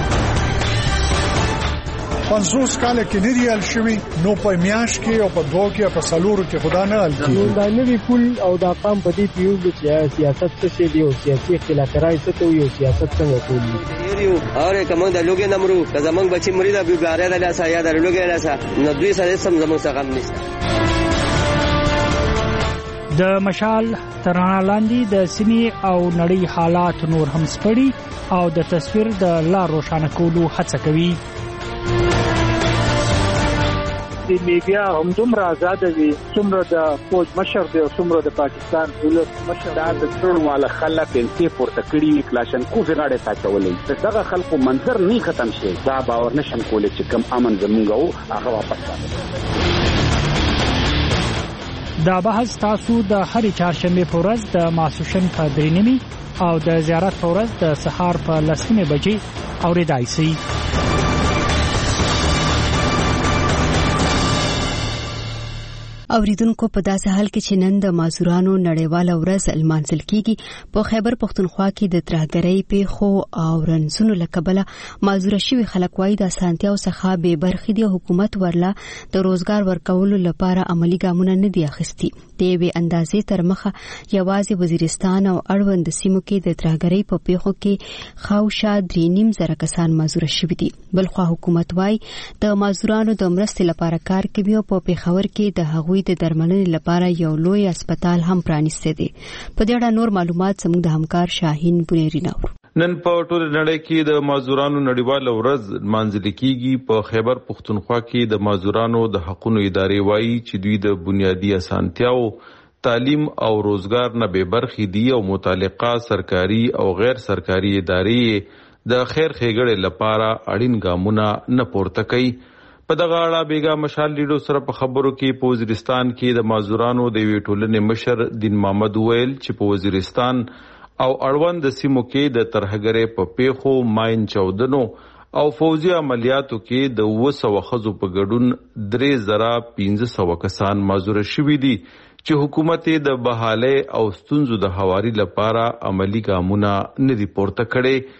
پنځوس کاله کې نه دی حل شوي، نو په میاشت کې او په دوه کې او په څلورو کې خدا نه حل کېږي.
دا نوي پول او دا پام په دې پیوږي چې سیاست څه شی دی او سیاسي اختلافات څه ته وي او سیاست څنګه کوي.
اور کوم د لوګي نمرو که زمونږ بچي مرید ابو ګاره د لاسه یا د لوګي لاسه نو دوی سره سم زمونږ څخه غم نشته.
د مشال تر رڼا لاندې د سیمې او نړۍ حالات نور هم سپړي او د تصویر د لار روښانه کولو هڅه کوي.
د میډیا هم دومره آزاد وي څومره د فوج مشر دی او څومره د پاکستان ولس مشر.
دا د ټول والا خلک انتي پورته کړي کلاشن کو زغاړه تاچولې دغه خلکو منظر نه ختم شي. دا باور نشم کولای چې کم امن زمونږ هغه واپس راځي.
دا بحث تاسو د هرې چهارشنبه په ورځ د ماسوشن په درې نیمې او د زیارت په ورځ د سهار په لسمه بجې اوریدای شي.
اوریدونکو په داسې حال کې چې نن د مازورانو نړیواله ورځ لمانځل کیږي په خیبر پختونخوا کې د ترهګرۍ پیښو او رنځونو له کبله مازور شوي خلک وايي د اسانتیاو څخه بې برخې دي. حکومت ورله د روزګار ورکولو لپاره عملی ګامونه نه دي اخیستي. د یوې اندازې تر مخه یوازې وزیرستان او اړوند سیمو کې د ترهګرۍ په پیښو کې خاوشا درې نیم زره کسان مازور شوي دي. بلخوا حکومت وايي د مازورانو د مرستې لپاره کار کوي او په پیښور کې د هغوی د درملنې لپاره یو لوی هسپتال هم پرانیسته دي. په دې اړه نور معلومات زموږ د همکار شاهین بنيري نور.
نن په ټول نړۍ کې د مازورانو نړیواله ورځ لمانځل کیږي. په خیبر پختونخوا کې د مازورانو د حقوقو ادارې وایي چې دوی د بنیادی اسانتیاو، تعلیم او روزګار نه بې برخې دي او متعلقه سرکاري او غیر سرکاري ادارې د خیر ښېګړې لپاره اړین ګامونه نه پورته کوي. په دغه اړه بیګا مشال لیډو سره په خبرو کې په وزیرستان کې د مازورانو د یوې ټولنې مشر دین محمد ویل چې په وزیرستان او اړوند سیمو کې د ترهګرۍ په پیښو، ماین چاودنو او فوجي عملیاتو کې د اوه سوه ښځو په ګډون درې زره پنځه سوه کسان مازور شوي دي چې حکومت د بحالۍ او ستونزو د هواري لپاره عملی ګامونه نه دي پورته کړي.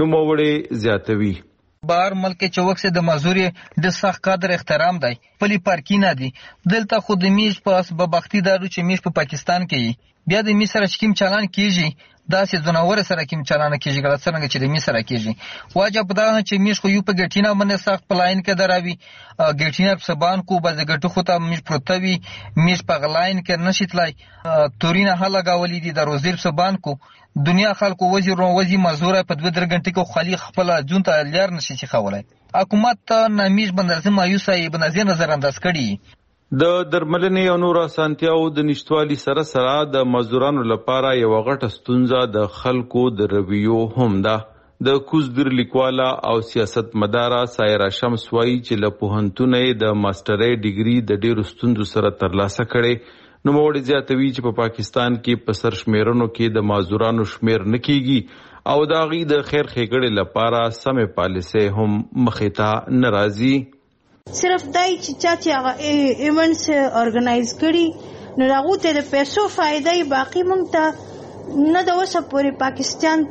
نوموړی زیاتوي
بهر ملک چوک سے د مازوري د سخت قدر احترام دی. پلی پارکینه دي دلته خود میش پاس به بختی دارو چې میش په پاکستان کې بیا د می سره چکیم چالان کیږي داسې زناور سره کیم چالان کیږي ګل څنګه چې د می سره کیږي. واجب دا چې میش خو یو په ګټینا باندې سخت پلاین کې دراوي ګټینا په سبان کو باز ګټو خو ته میش پروتوي میش په غلاین کې نشیتلای تورینه هله گاولې دي د روزیر سبان کو دنیا خلکو وزیر رو وزیر مزوره په دوه در غنټې کې خالي خپل جون ته لار نشي چې خولای. حکومت نامیش بندرزه مایوسای بنظر نظر انداز کړي.
د درملنې او نور اسانتیاو د نشټوالي سره سره د مزدورانو لپاره یو غټه ستونزه د خلکو د رویو هم ده. د کوزدر لیکواله او سیاست مداره سایرا شمس وایي چې له پوهنتونه د ماسترۍ ډیګري د ډیرو ستونزو سره ترلاسه کړي. نوموړی زیاتوي چې په پاکستان کې په سرشمیرنو کې د مازورانو شمیر نه کیږي او د هغوی د خیر ښېګړې لپاره سمې پالیسۍ هم مخې ته نه راځي.
صرف دای چې چا چې هغه ایونټس ارګنایز کړي نو هغو ته د پیسو فایده باقي موږ ته نه د اوسه پورې پاکستان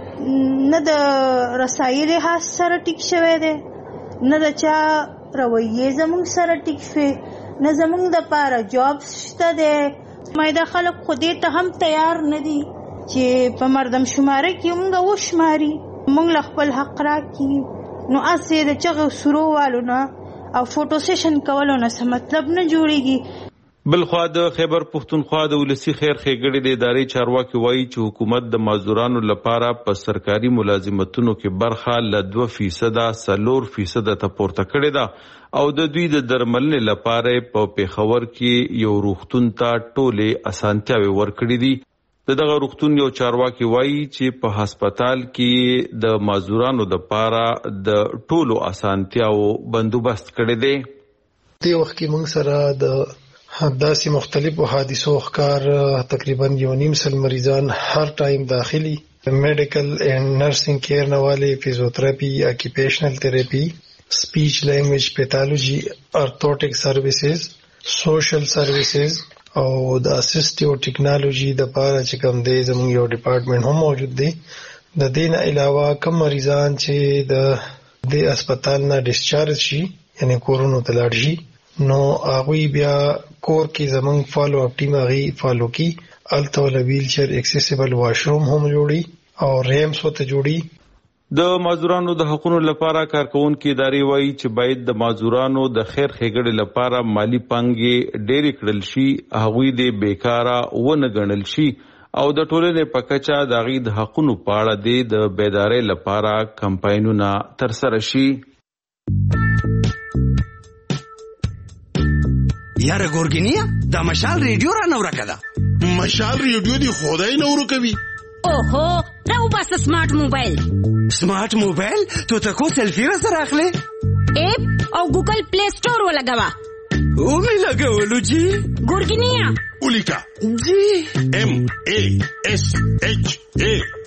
نه د رسایي لحاظ سره ټیک شوی دی نه د چا رویې زموږ سره ټیک شوی نه زموږ د پاره جابس شته دی. مایده خلک خو دې ته هم تیار نه دي چې په مردم شماره کې موږ وشماري موږ له خپل حق راکړي. نو اسې د چغو سرو والو نه او فوټو سیشن کولو نه څه مطلب نه جوړیږي.
بلخوا د خیبر پختونخوا د ولسی خیر ښېګړې د ادارې چارواکي وایي چې حکومت د مازورانو لپاره په سرکاري ملازمتونو کې برخه له دوه فیصده څلور فیصده ته پورته کړې ده او د دوی د درملنې لپاره په پیښور کې یو روغتون ته ټولې اسانتیاوې ورکړې دي. د دغه روغتون یو چارواکي وایي چې په هسپتال کې د مازورانو لپاره د ټولو اسانتیاو بندوبست کړی دی.
دې وخت کې موږ سره د داسې مختلفو حادثو ښکار تقریبا یو نیم سل مریضان هر ټایم داخلي میډیکل اینڈ نرسنګ کیر نه والے فزیوتراپي اکیپیشنل تھراپي سپیچ لینګویج پیتالوجي ارتھوټک سروسز سوشل سروسز او د اسسټیو ټیکنالوژي د پاره چې کوم دی زموږ یو ډپارټمنټ هم موجود دی. د دې نه علاوه کوم مریضان چې د د هسپتال نه ډیسچارج شي یعنی کورونو ته لاړ شي نو هغوی بیا کور کې زموږ فالو اپ ټیم هغوی فالو کی الته ولا ویل چیر اکسیسیبل واشروم هم جوړي او ریمس ورته جوړي.
د مازورانو د حقوقو لپاره کارکونکو ادارې وایي چې باید د مازورانو د خیر ښېګړې لپاره مالی پانګې ډېرې کړل شي هغوی د بیکاره ونه ګڼل شي او د ټولنې په کچه د هغوی د حقوقو په اړه د بیدارۍ لپاره کمپاینونه ترسره شي.
یاره ګورګینیا دا مشال ریډیو را نو راکده.
مشال ریډیو دی خدای نو ورکوي.
اوهو راو بس سمارټ موبایل.
سمارټ موبایل تو ته کو سلفی را سره اخلي
اپ او ګوګل پلی سٹور ولګوا
او می لګولو جی
ګورګینیا
ولیکا
جی
ام ا اس اچ ا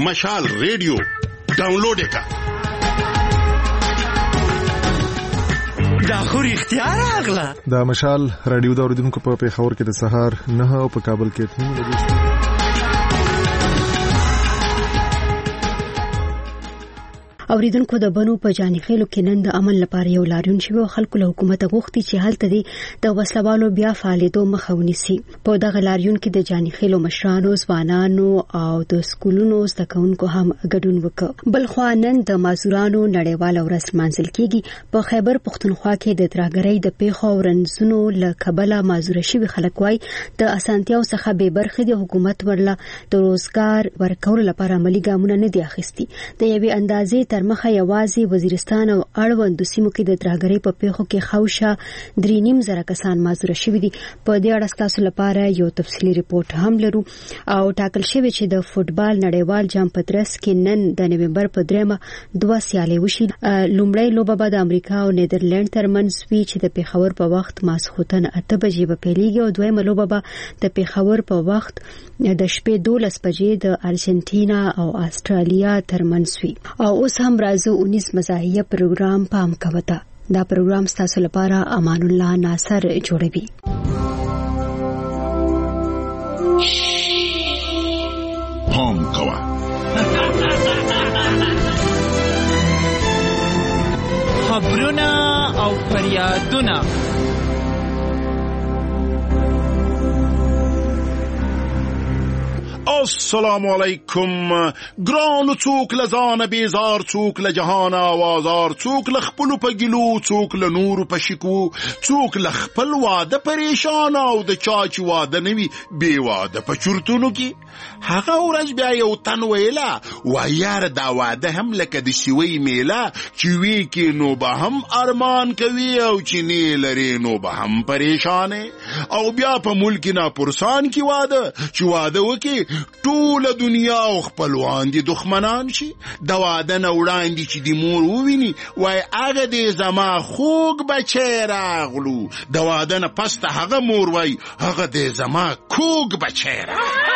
مشال ریډیو ډاونلوډ کړه.
دا خو رښتیا راغله.
د مشال رادیو د اوریدونکو په پیښور کې د سهار نه او په کابل کې اته نیمې بجې
اوریدونکو د بنو په جانخېلو کې نن د عمل لپاره یو لاریون شوی او خلکو له حکومت غوښتي چې هلته د وسلوالو بیا فعالیتو مخه ونیسي. په دغه لاریون کې د جانخېلو مشرانو، ځوانانو او د سکولونو زده کوونکو هم ګډون وکړ. بل خوا نن د مازورانو نړیواله ورځ لمانځل کیږي. په خیبر پښتونخوا کې د ترهګرۍ د پیښو او رنځونو له کبله مازوره شوي خلک وایي د اسانتیاو څخه بې برخې دي. حکومت ورله د روزګار ورکولو لپاره عملي ګامونه نه دي اخیستي. د یوې اندازې تر مخه یوازې وزیرستان او اړوندو سیمو کې د ترهګرۍ په پیښو کې خوشا درې نیم زره کسان مازوره شوي دي. په دې اړه ستاسو لپاره یو تفصیلي ریپورت هم لرو. او ټاکل شوی چې د فوټبال نړیوال جام په ترڅ کې نن د نومبر په دریمه دوه سیالۍ وشي. لومړی لوبه به د امریکا او نیدرلند ترمنځ وي چې د پیښور په وخت ماسخوتن اته بجې به پیلېږي او دویمه لوبه به د پیښور په وخت د شپې دولس بجې د ارجنټینا او استرالیا ترمنځ وي. او اوس هم راځو اونیس مزاحیه پروګرام پام کوته. دا پروګرام ستاسو لپاره امان الله ناصر جوړوي.
پام کوه.
خبرونه او فریادونه
السلام علیکم. ګرانو څوک لزان بیزار، څوک لجهان آوازار، څوک لخپل په ګلو، څوک له نور په شکو، څوک لخپل واده پریشان او د چا چې واده نوي بے واده په چورتونو کې. هغه ورځ بیا یو تن ویلا وایار دا واده هم لکه د شوی میله چې وی کې نو به هم ارمان کوي او چې نه لري نو به هم پریشان. او بیا په ملک نه پرسان کې واده چې واده وکي ټول دنیا او خپلوان دي دښمنان شي. د واده نه وړاندې چې د مور وویني وای هغه دې زما خوږ بچی راغلو. د واده نه پس ته هغه مور وای هغه دې زما کوږ بچی راغلو.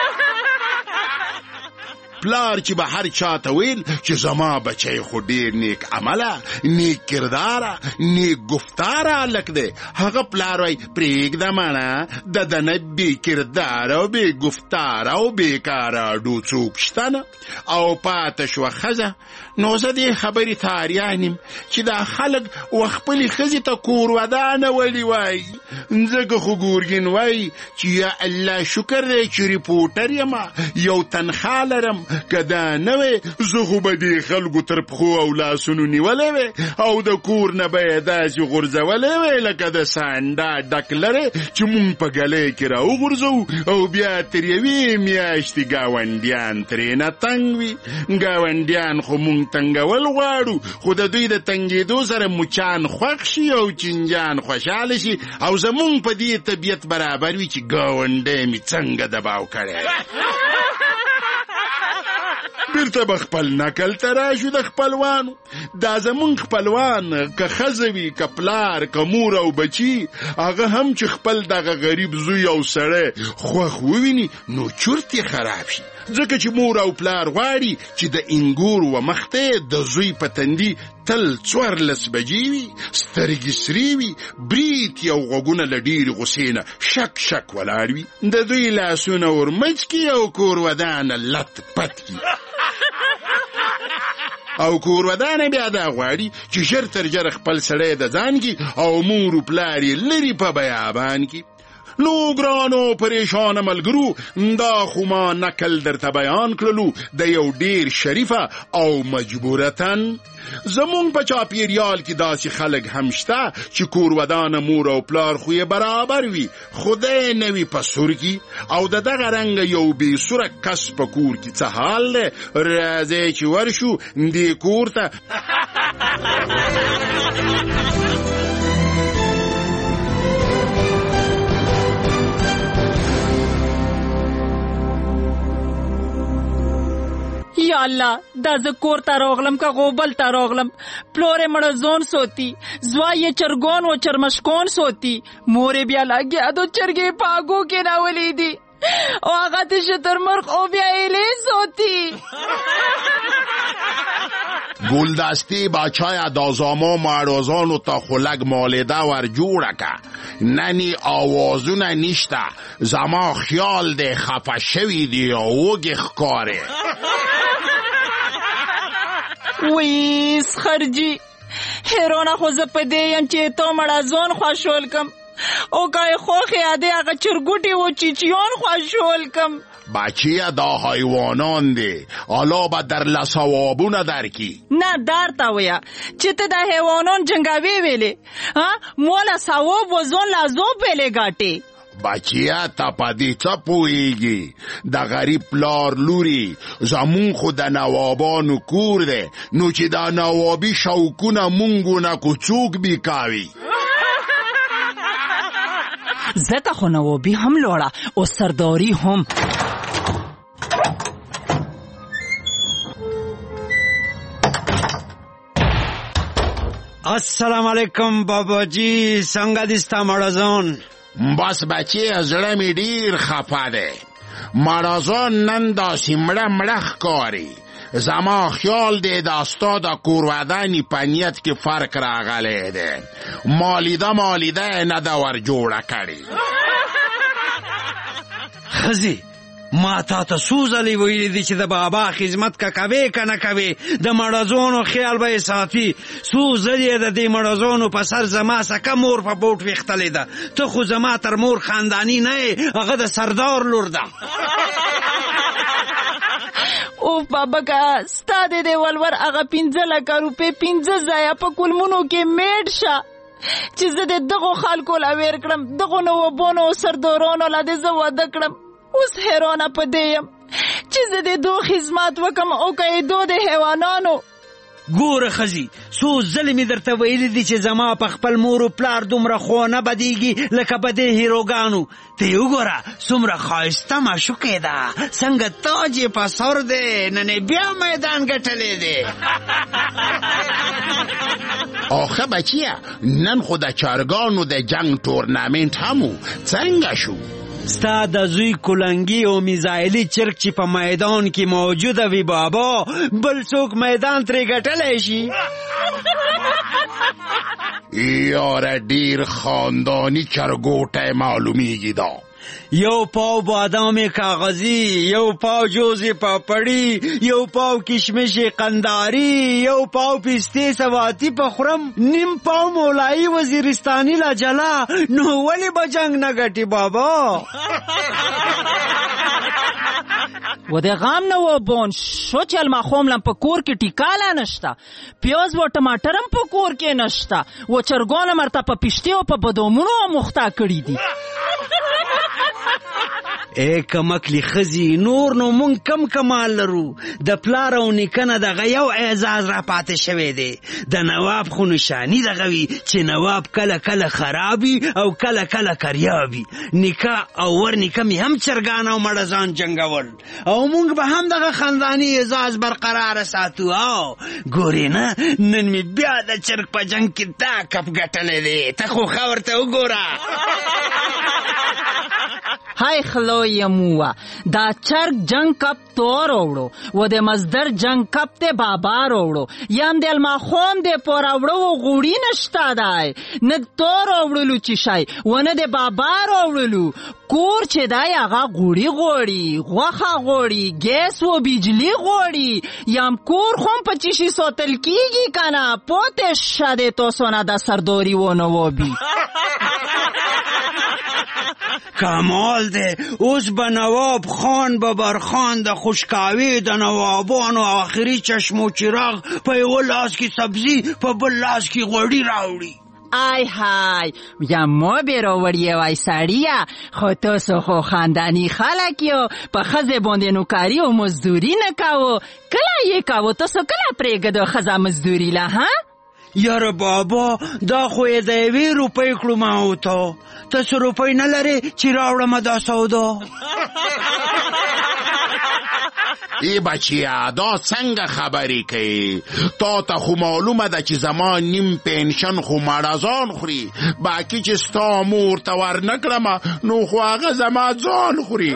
پلار چې به هر چاته ویل چې زما بچی خو ډیر نیک عمله، نیک کرداره، نیک گفتاره لک دی، هغه پلار وای پرېږده مڼه د دنه بې کرداره او بې گفتاره او بېکاره ډو څوک شته نه. او پاته شوه ښځه. نو زه دې خبرې تاریان یم چې دا خلک و خپلې ښځې ته کور ودانه ولې وایي. ځکه خو ګورګین وایي چې یا الله شکر دی چې ریپورټر یم، یو تنخوا لرم، که دا نه وی زه خو به دې خلکو تر پښو او لاسونو نیولی وی او د کور نه به یې داسې غورځولی وی لکه د سانډا ډک لرې چې مونږ په ګلی کې راوغورځوو او بیا تر یوې میاشتې ګاونډیان ترېنه تنګ وي. ګاونډیان خو مونږ تنګول غواړو، خو د دوی د تنګېدو سره مچان خوښ شي او چینجان خوشحاله شي او زمونږ په دې طبیعت برابر وي چې ګاونډی مې څنګه دباو کړی. بیرته به خپل نکل ته راشو د خپلوانو. دا زمونږ خپلوان که ښځه وي که پلار که مور او بچي، هغه هم چې خپل دغه غریب زوی او سړی خوښ وویني نو چورت یې خراب شي. ځکه چې مور او پلار غواړي چې د انګور و مخته د زوی په تندي تل څوارلس بجې وي، سترګې سرې وي، برید یو غوږونه له ډېرې غوسې نه شک شک ولاړ وي، د دوی لاسونه ورمچ کي او کور ودانه لت پت کي. او کور ودانه بیا دا غواړي چې ژر تر ژره خپل سړی د ځان کې او مور و پلار یې لرې په بیابان کې. نو ګرانو پریشان ملګرو، دا خو ما نکل درته بیان کړلو د یو ډیر شریفه او مجبورتن. زمونږ په چاپیریال کې داسې خلک هم شته چې کور ودانه مور او پلار خو یې برابر وي، خدای نه وي په سور کې. او د دغه رنګه یو بې سوره کس په کور کې څه حال دی؟ راځئ چې ورشو دې کور ته.
یا الله دا زه کور ته راغلم که غوبل ته راغلم. پلور یې مړه زون سوتی، زوی یې چرګون و چرمشکون سوتی، مور یې بیا لګیا دو چرګې په اګو کې راولې دي. او هغه د شترمرغ او بیا ایلیز ہوتی
گلدستی بچای دازاما مردازانو تا خلق مالده ور جوړه که ننی آوازونه نشته زما خیال ده خفه شوی دی یا وگی خکاره
ویس خرجی هیرونه خو زه په دې یم چې تو مړه ځون خوشول کم او که یې خوښ یادې هغه چرګوټي و چیچیان خوشول کم
بچیه دا حیوانان دی حالا به در لسوابونه درکی
نه در تا ویا چې ته د حیوانان جنګاوی ویلې ها مولا ثواب و ځون لازوب ویلې ګاټې
بچیه تا پا دی تا پویگی دا غریب پلار لوری زمون خود دا نوابانو کور ده نو چی دا نوابی شوکون مونگو نکو چوک بی کاوی
زتا خو نوابی هم لوڑا او سرداری هم
السلام علیکم بابا جی څنګه دي ستا مړزون
بس بچی زړه می ډیر خفه ده مړزون نن داسې مړه مړه ښکاري زما خیال دی د ستا د کورودنې په نیت کې فرق راغلی دی مالیده مالیده نه ده ور جوړه کړې
ښځې ما تا ته څو ځلې ویلي دي چې د بابا خدمت که کوې که نه کوې د مړزونو خیال به یې ساتي څو ځلې د دې مړزونو په سر زما سکه مور په بوټ ویښتلې ده ته خو زما تر مور خانداني نه یې هغه د سردار لور ده
او بابا که ستا د دې ولور هغه پنځه لکه روپۍ پنځه ځایه په کلمونو کې میډ شه چې زه د دغو خلکو له ویر کړم دغو نوابانو او سردارانو له دې زه واده کړم اوس حیرانه په دې یم چې زه د دو خدمت وکم او که یې دو د حیوانانو
ګوره ښځې څو ځلې مې درته ویلي دي چې زما په خپل مور و پلار دومره خو نه بدیږي لکه په دې هیروګانو ته یې وګوره څومره ښایسته معشوقې ده څنګه تاج یې په سر دی نن یې بیا میدان ګټلی دی
آخه بچیه نن خو د چرګانو د جنگ تورنمنت هم و څنګه شو
ستا د زوی کلنګي او میزایلي چرګ چې په میدان کې موجوده وي بابا بل څوک میدان ترې ګټلی شي
یاره ډیر خاندانی چرګوټی معلومیږي دا
یو پاو بادام کاغذی یو پاو جوز پاپڑی یو پاو کشمش قنداری یو پاو پسته سواتی پخورم نیم پاو مولایی وزیرستانی لا جلا نو ولی با جنگ نگٹی بابا
و ده غام نو بون شو چل ما خوملم په کور کې ټیکاله نشتا پیاز و ټماټرم په کور کې نشتا و چرګونه مرته په پښتي او په بدومونو مختا کړی دي
ای کمکلی خزی نور نو مونږ کم کمال لرو د پلار او نیکنه دغه یو اعزاز را پاتې شوی دی د نواب خو نشانی دغه وي چې نواب کله کله خرابي او کله کله کریابي نیکه او ور نیکه می هم چرګان او مړزان جنگول او مونږ به هم دغه خاندانی اعزاز برقرار ساتو او ګورې نه نن می بیا د چرګ په جنگ کې دا کپ ګټلې دی ته خو خبرته وګوره
های خلوی موه دا چرگ جنگ کپ تو روڑو و ده مزدر جنگ کپ ده بابا روڑو یم دل ما خوم ده پا روڑو و غوڑی نشتا دای نه تو روڑلو چی شای و نه ده بابا روڑلو کور چه دای آغا غوڑی غوڑی غوخا غوڑی گیس و بیجلی غوڑی یم کور خوم پا چیشی سوتل کیگی کنا پوتش شده تو سونا دا سردوری و نوابی
کمال ده اوس به نواب خان ببرخان د خوشکاوی د نوابانو آخري چشم و چراغ په یو لاس کې سبزی په بل لاس کې غوړي راوړي
آی های یا ما بیراوریه وای سړیا خو تاسو خو خاندانی خلک یو په ښځې باندې نوکاري او مزدوري نه کاوه کله یې کاوه تاسو کله پرېږدو ښځه مزدوري له ها
یاره بابا دا خو یې د یوې روپۍ کړو ما او ته تاسو روپۍ نه لرې چې راوړم دا سودا
ای بچیا دا څنګه خبرې کوي؟ تا ته خو معلومه ده چې زما نیم پنشن خو مړزان خوري، باقي چې ستا مور ته ورنکړم نو خو هغه زما ځان خوري.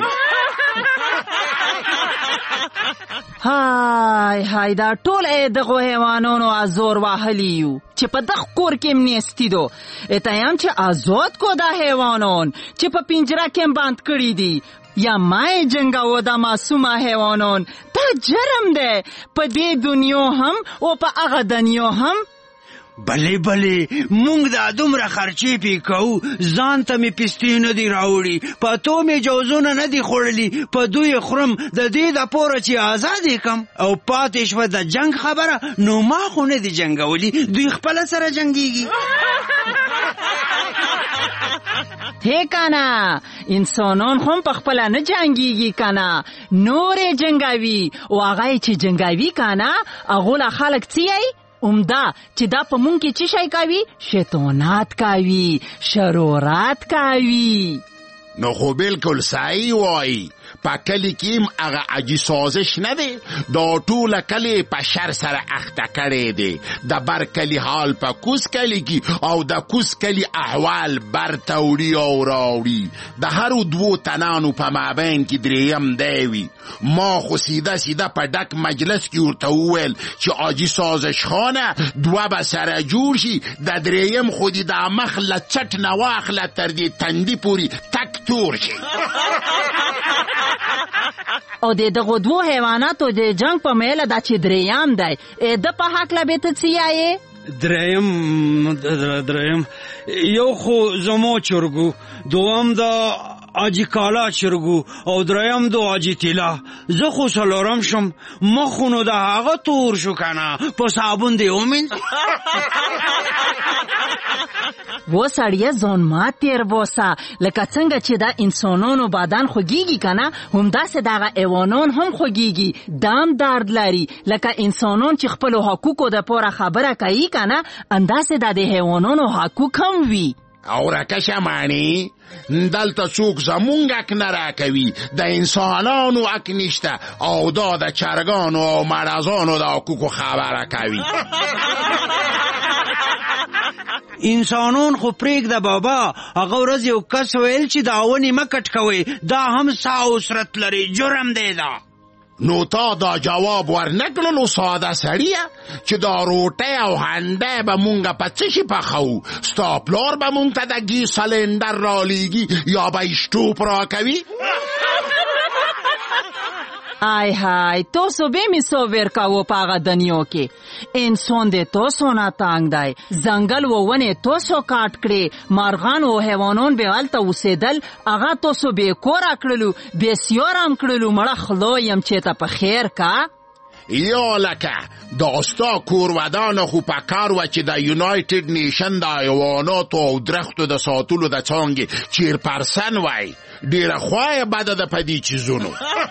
های های دا ټول دغه حیوانونو ازور واهلی یو چې په دغه کور کې منېستی دو اتیام چې آزاد کو دا حیوانون چې په پنجره کې بند کړی دي یا مای جنگاو دا معصومه حیوانون دا جرم ده په دې دنیا هم او په هغه دنیا هم.
بله بله مونږ دا دومره خرچې پې کوو، ځان ته مې پستې نه دي راوړي، پتو مې جوزونه نه دي خوړلي، په دوی خورم د دې دپاره چې آزاد یې کم. او پاتې شوه د جنگ خبره، نو ما خو نه دي جنګولي، دوی خپله سره جنګېږي.
هی کانا انسانان هم په خپله نه جنګېږي کانا، نورې جنګوي او هغه چې جنګوي کانا هغو له خلک څه یی عمده چې دا په مونږ کې څه شی کوي؟ شیطانات کوي، شرورات کوي.
نو خو بالکل صحیح وایي، په کلي کې هم هغه عجي سازش نه دی، دا ټوله کلي په شر سره اخته کړی دی. د بر کلي حال په کوز کلي کې او د کوز کلي احوال بر ته وړي او راوړي. د هرو دوو تنانو په مابین کې دریم دی وي. ما خو سیده سیده په ډک مجلس کې ورته وویل چې عجي سازش خانه دوه به سره جوړ شي، د دریم خو دې د مخ له چټ نه واخله تر دې تندي پورې تک تور شي.
او د دغو دوو حیواناتو د جنگ په میله دا چې دریم دی، د په هکله به ته څه یایې؟
دریم دریم یو خو زما چرګو، دوم د آجی کالا چرګو او دریم دو آجی تیلا. زه خو څلورم شم، مخونو د هغه تور شو کنه، په صابون دی ومینځ.
و سړیه ځان مات تیر باسه، لکه څنګه چې دا انسانانو بدن خوږیږي کنه همداسې دغه حیوانان هم خوږیږي، دم درد لري. لکه انسانان چې خپلو حقوقو دپاره خبره کوي کنه انداسې د دې حیوانانو حقوق هم وي.
او راکشه معنی دلته څوک زمونږ حق نه راکوي، د انسانانو حق نشته او دا د چرګانو او مرزانو د حقوقو خبره کوي.
انسانون خو پرېږده بابا، هغه ورځ یو کس ویل چې دا ونې مه کټ کوئ، دا هم سا اسرت لري، جرم دی دا.
نو تا دا جواب ورنکړلو ساده سړیه چې دا روټۍ او هنډی به مونږ په څه شي پخوو؟ ستا پلار به مونږ ته د ګي سلنډر رالیږي یا به یې شټوپ راکوي؟
ای های تاسو به می سوور کاوه په هغه دنیا کې انسان د تاسو نه تنګ دی، ځنګل و ونې تاسو کاټ کړې، مارغان او حیوانان به هلته اوسېدل هغه تاسو بې کوره کړلو، بې سیاره هم کړلو. مړه خدای یم چې ته په خیر کا.
یا لکه دا ستا کورودانو خو په کار وه چې د یونایټډ نیشن د حیواناتو او درختو د ساتلو د څانګې چیرپرسن وای، ډېره خوایه بده ده په دې چیزونو.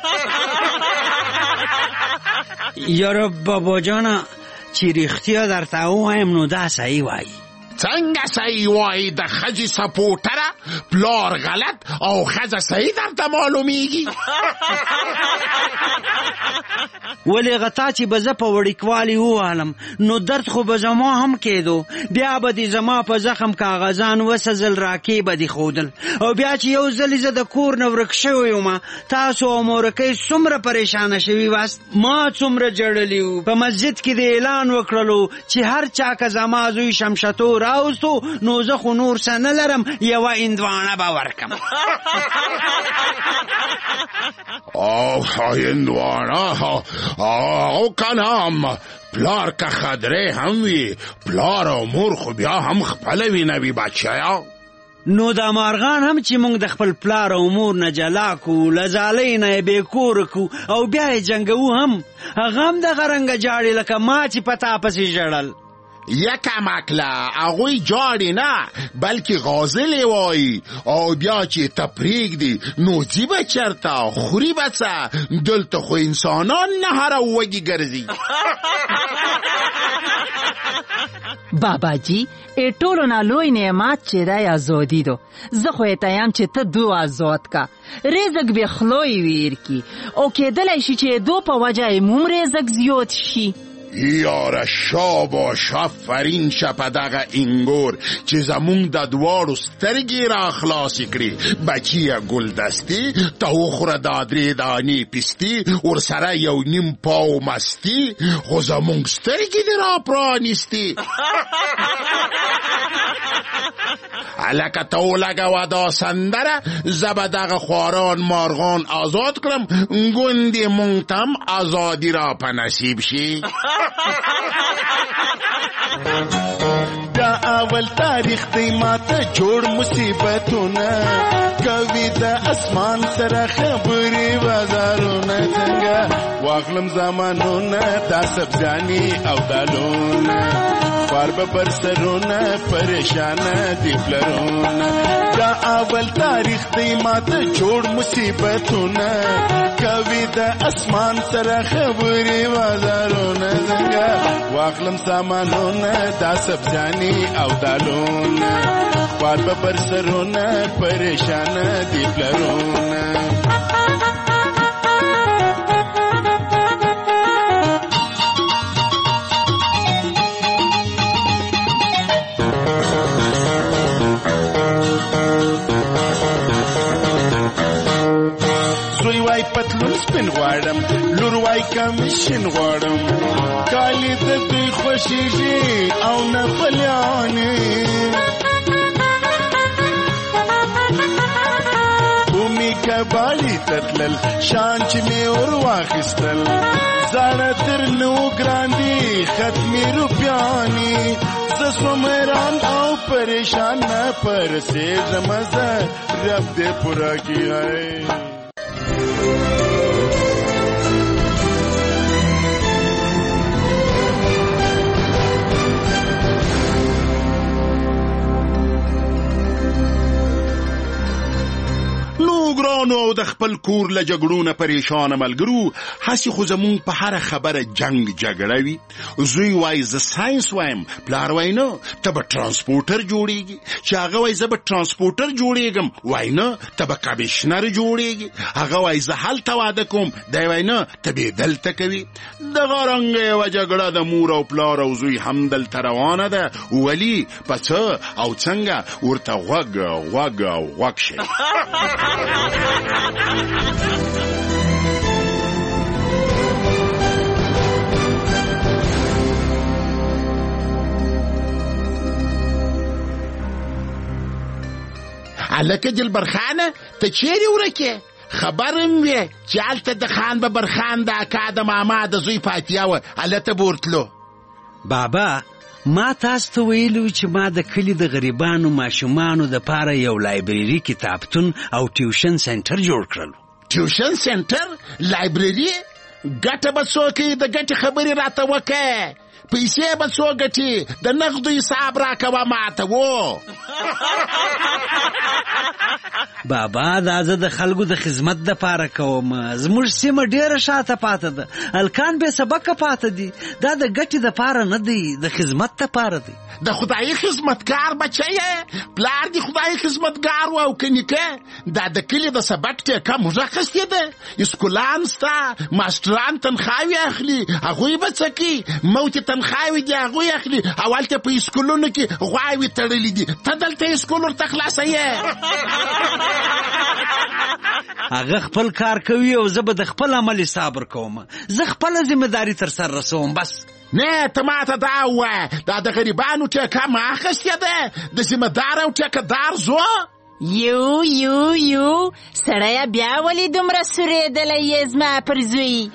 یاره بابا جانه چې رښتیا درته ووایم نو دا صحیح وایي.
څنګه صحیح وایي؟ د ښځې سپوټره پلار غلط او ښځه صحیح درته معلومیږي؟
ولې غتا چې به زه په وړیکوالي ووالم نو درد خو به زما هم کېدو، بیا به دې زما په زخم کاغذان وسزل، راکې به دې ښودل، او بیا چې یو ځلې زه د کور نه ورک شوی وم تاسو او مورکۍ څومره پریشانه شوي واست، ما څومره جړلي وو. په مسجد کې د اعلان وکړلو چې هر چا که زما زوی شمشتو راوستو نو زه خو نور څه نه لرم، یوه هندوانه به ورکم.
او هندوانه او کنام پلار که خدره هم وی، پلار او مور خو بیا هم خپله وینه وي بچیا.
نو دا مارغان هم چې موږ د خپل پلار او مور نه جلا کو، له ځالۍ نه یې بې کوره کو او بیا یې جنګوو هم، هغه هم دغه رنګه جاړي لکه ما چې په تا پسې ژړل.
یکه مکله هغوی جاړي نه بلکې غازلې وایي، او بیا چې ته پرېږدي نو ځي به چېرته خوري به څه؟ دلته خو انسانان نه هره وږي ګرځي.
بابا جی ټولو نه لوی نعمت چې دی ازادي دو. زه خو یې یم چې ته دو آزاد کا. رزق به خلوی ویر کی او کېدلی شي چې دو په وجه یې موم رزق زیات شي.
یاره شاباش آفرین شه په دغه انګور چې زمونږ د دواړو سترګې را خلاصې کړي. بچیه ګلدستي ته وخوره دا درې دانې پستي ورسره یو نیم پاو مستي خو زمونږ سترګې دې را پرانیستي. هلکه ته ولګوه دا سندره زه به دغه خواران مارغان آزاد کړم ګوندې مونږ ته هم ازادي را په نصیب شي.
دا اول تاریخ دی ماته جوړ مصیبتونه کوي د اسمان سره خبرې بازارونه څنګه واخلم زمانونه دا سبزیاني او دالونه خوار به پر سرونه پریشانه دی پلرونه. دا اول تاریخ دی ماته جوړ مصیبتونه کوي د اسمان سره خبرې بازارونه څنګه واخلم سامانونه دا سبزیاني او دالونه خوار به پر سرونه پریشانه دی پلرونه. پتلون سپین غواړم لور وای کمیشن غواړم کالی د دوی خوشیږي او نه پلیانې بومي کبالی تتلل شان چې مې ور واخیستل زاړه تر نو ګراندي ختمي روپیانې زه سوم حیران او پریشان نه پرسېږم زه رب دې پوره کړي.
ګرانو او د خپل کور له جګړو نه پریشانه ملګرو هسې خو زمونږ په هره خبره جنگ جګړه وي. زوی وایي زه ساینس وایم پلار وایي نه ته به ټرانسپورټر جوړېږي چې هغه وایي زه به ټرانسپورټر جوړېږم وایي نه ته به کمیشنر جوړېږي هغه وایي زه هلته واده کوم دی وایي نه ته بې دلته کوي. دغه رنګه یوه جګړه د مور او پلار او زوی هم دلته روانه ده ولي په څه او څنګه ورته غوږ غوږ او غوږ شي. هلکه دلبرخانه ته چیرې ورکې خبرم وې چې هلته د خان ببرخان د اکا د ماما د زوی پاتیه وه هلته به ورتلو.
بابا ما تاسو ته ویلو چې ما د کلي د غریبانو ماشومانو دپاره یو لایبرري کتابتون او ټیوشن سنټر جوړ کړل.
ټیوشن سنټر لایبرري ګټه به څوک د ګټې خبرې راته وکړې پیسې به څو ګټي د نغدو حساب راکوه ماته و.
بابا دا زه د خلکو د خدمت دپاره کوم. زموږ سیمه ډېره شاته پاته ده هلکان بې سبقه پاته دي. دا د ګټې دپاره نه دی د خدمت دپاره دی.
د خدایي خدمتګار بچی یې پلار دې خدایي خدمتګار و او که نیکه دا د کلي د سبق ټیکه موږ اخیستې ده. اسکولان سته ماسټران تنخواوې اخلي هغوی به څه کوي موتې تنخواوې دي هغوی اخلي او هلته په اسکولونو کې غواوې تړلي دي ته دلته اسکول ورته خلاصوې.
هغه خپل کار کوي او زه به د خپل عمل حساب ورکوم. زه خپله ذمهداري تر سر رسوم بس.
نه ته ماته دا ووایه دا د غریبانو ټیکه ما اخیستې ده د ذمهدار او ټیکهدار زو.
یو یو یو سړیه بیا ولې دومره سورېدلی یې زما پر زوی؟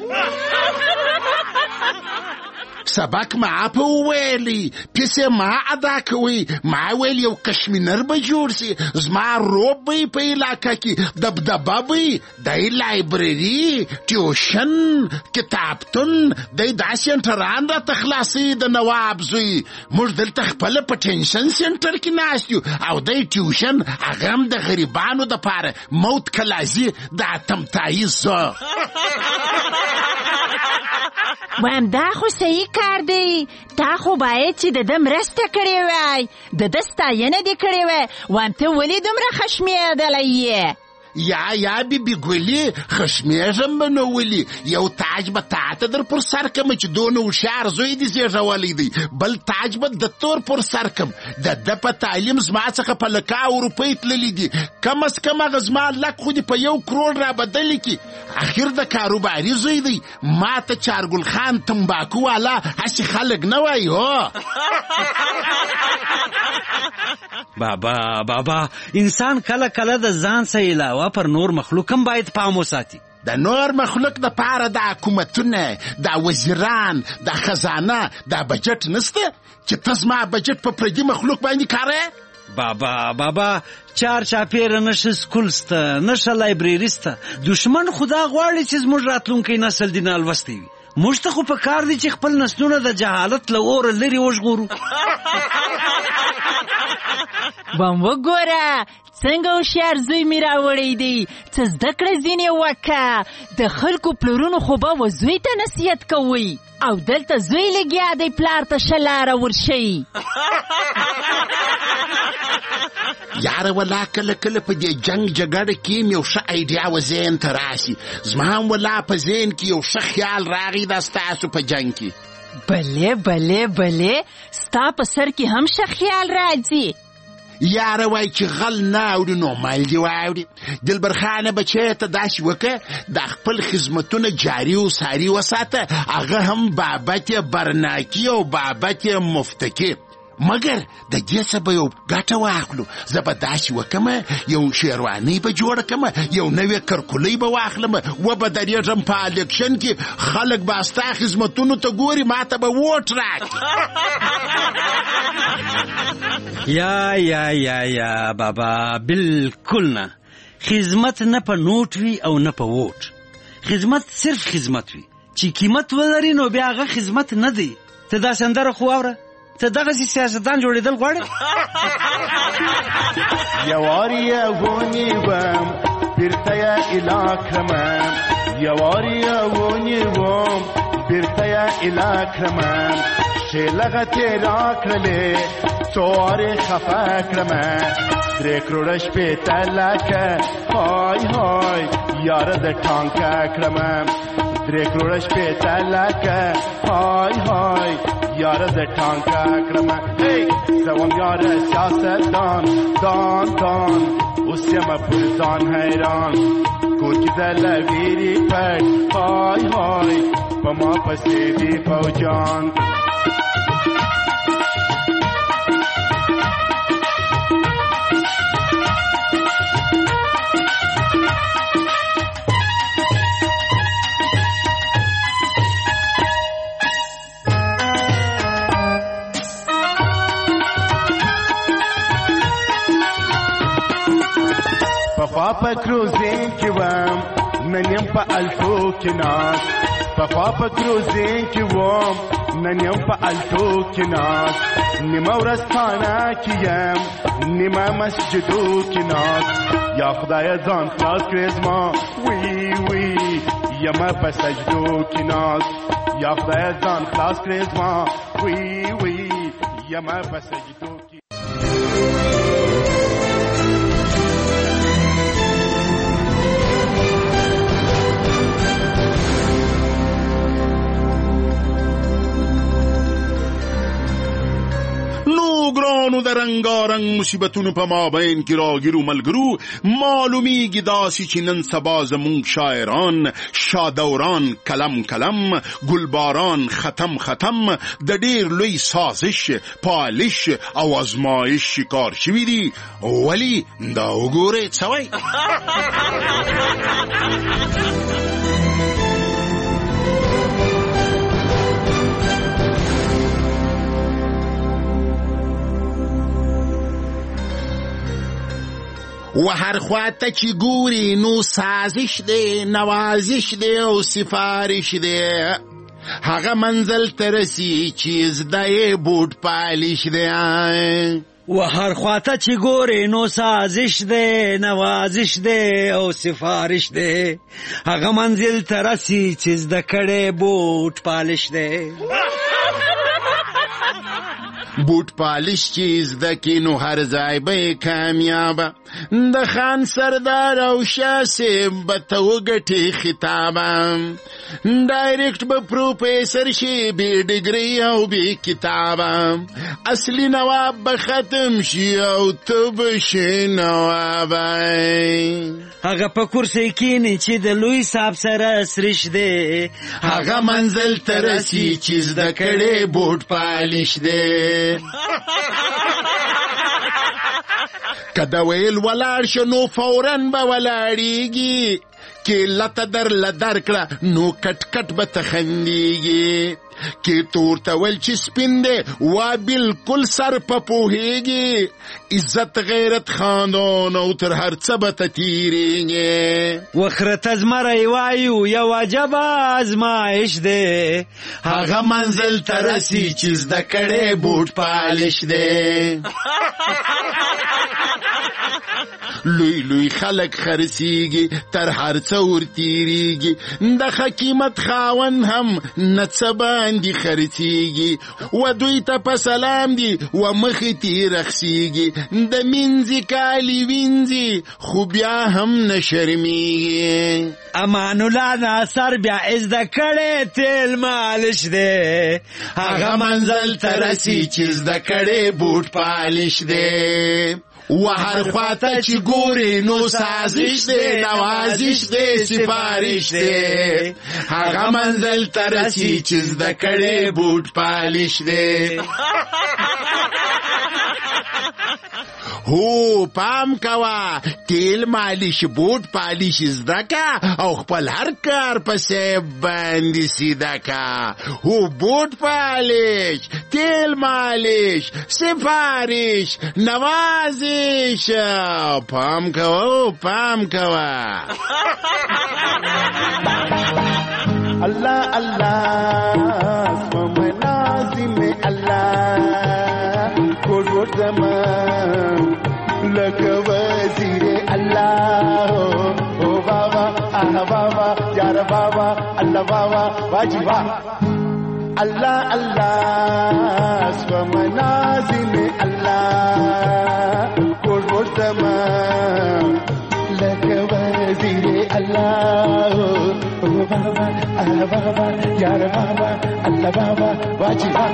سبق ما په وویلی پیسې ما ادا کوي ما ویل یو کشمینر به جوړ سي زما روب به په علاقه کې دبدبه به دی لایبرري ټیوشن کتابتون دی دا سنټران راته خلاصوي د نواب زوی. موږ دلته خپله په ټینشن سنټر کې ناست یو او دی ټیوشن هغه هم د غریبانو دپاره موت کلازي د اتمتایي زه.
وایم دا خو صحیح کار دی، تا خو باید چې د ده مرسته کړې وای، د ده ستاینه دې کړې وای. وایم ته ولې دومره خشمېدلی یې؟
یا یا بی بی ګلي خشمېږم به نو ولي، یو تاج به تا ته در پر سر کم چې دونه هوښیار زوی دې زېږولی دی، بل تاج به د تور پر سر کم. د ده په تعلیم زما څخه په لکاو روپۍ تللي دي، کم از کم هغه زما لک خو دې په یو کروړ را بدلې کړي. اخر د کاروباري زوی دی، ما ته چارګل خان تمباکو والا هسې خلک نه وایي. هو
بابا بابا انسان کله کله د ځان څخه علاوه پر نور مخلوق هم باید پام وساتي.
د نور مخلوق د پاره د حکومتونه، د وزیران، د خزانه، د بجټ نسته چې ته زما بجټ په پردي مخلوق باندې کاروې؟
بابا بابا چار چاپیره نشه سکول سته، نشه لایبرري سته. دشمن خدا غواړي چې زموږ راتلونکی نسل دې نالوستی وي. موږ ته خو په کار دی چې خپل نسلونه د جهالت له اوره لرې وژغورو.
وم وګوره څنګه هوښیار زوی مې راوړی دی، څه زده کړه ځینې وکړه. د خلکو پلرونو خو به و زوی ته نصیحت کوئ، او دلته زوی لګیا دی پلار ته ښه لاره ورښیي.
یاره ولا کله کله په دې جنگ جګړه کې مې یو ښه ایډیا و ذهن ته راشي. زما هم ولا په ذهن کې یو ښه خیال راغی دا ستاسو په جنگ کې.
بلې بلې بلې ستا په سر کې هم ښه خیال راځي.
یاره وای چې غل نه اوړي نو مال دې واوړي. دلبر خانه بچی ته داسې وکړه د خپل خدمتونه جاري و ساري وساته، هغه هم بابت برناکي او بابت مفتکي. مګر د دې څه به یو ګټه واخلو. زه به داسې وکړم یو شیروانۍ به جوړه کړم، یو نوې کرکولۍ به واخلم، وبه درېږم په الکشن کې خلک به ستا خدمتونو ته ګوري، ما ته به ووټ راکړي.
یا یا یا یا بابا بالکل نه. خدمت نه په نوټ وي او نه په ووټ. خدمت صرف خدمت وي، چې قیمت ولري نو بیا هغه خدمت نه دی. ته دا سندره خو واوره، ته دغسې سیاستدان جوړېدل غواړې؟
یواری ونیوم بیرته یې اله کړمه، یواری ونیوم بیرته یې اله کړمه، شیلغه ترې راکړلې څو وارې خفه کړمه، درې کروړه شپېته لکه های های یاره د ټانکه کړمه، درې کروړه شپېته لکه های های یاره د ټانکه کړمه. هی زه وم یاره سیاستدان دان دان، اوس یمه پر ځان حیران، کور کې د له ویرې پټ های های په ما پسې دي فوجان. پخوا په کروزین کې وم نن یم په الټو کې ناست، پخوا په کروزین کې وم نن یم په الټو کې ناست، نیمه ورځ خانه کې یم نیمه مسجدو کې ناست، یا خدایه ځان خلاص کړې زما وی وی یمه په سجدو کې ناست، یا خدایه ځان خلاص کړې زما وی وی یمه په سجدو کې.
ګرانو د رنګارنګ مصیبتونو په مابین کې راګیرو ملګرو، معلومیږي داسې چې نن سبا زمونږ شاعران شادوران کلم کلم ګلباران ختم ختم د ډېر لوی سازش پالش او ازمایش شکار شوي دي. ولی دا وګورئ څه وایي. و هر خواته چې ګوري نو سازش دی، نوازش دی او سفارش دی، هغه منزل ته رسي چې زده یې بوټ پالش دی.
و هر خواته چې ګورې نو سازش دی، نوازش دی او سفارش دی. هغه منزل ته رسي چې زده کړی بوټ پالش دی.
بوټ پالش چې زده کړي نو هر ځای به یې کامیابه. د خان سردار او شاه صاحب به ته وګټې خطابه. ډایرکټ به پروفیسر شي بې ډګري او بې کتابه. اصلي نواب به ختم شي او ته به شې نوابه.
هغه په کرسۍ کښېني چې د لوی صاحب سره سرش دی.
هغه منزل ته رسي چې زده کړی بوټ پالش دی. که د ویل ولاړ شو نو فورن به ولاړیږي. کې لته در لدر کړه نو کټ کټ به ته خندیږي. کې تور ته ویل چې سپین دی وا بالکل سر په پوهیږي. عزت غیرت خاندان او تر هر څه به ته تیریږي.
وخرته زمری وایو یو عجبه ازمایش دی.
هغه منزل ته رسي چې زده کړی بوټ پالش دی. لوی لوی خلق خرسیږي تر هر څه ورتیریږي. د حکیمت خاون هم نڅه باندې خرڅیږي. و دوی ته په سلام دي و مخې تی رخصیږي. د مینځي کالي وینځي خو بیا هم نه شرمیږي.
امان الله ناصر بیا زده کړی تیل مالش دی.
هغه منزل ته رسي چې زده کړی بوټ پالش دی. و هر خواته چې ګورې نو سازش دی، نوازش دی، سفارش دی. هغه منزل ته رسي چې زده کړی بوټ پالش دی. هو پام کوا تیل مالش بوټ پالش زده کا او خپل هر کار پسې باندې سیده کا. هو بوټ پالش، تیل مالش، سفارش، نوازش. پام کوا پام کوا.
الله الله اسم نازم الله کوټ کوټ زمان لکه وزیر الله. او بابا آه بابا یار بابا الله بابا واجی وا. الله الله اسم نازم الله کوټ کوټ زمان لکه وزیر الله. او بابا آه بابا یار بابا الله بابا واجی وا.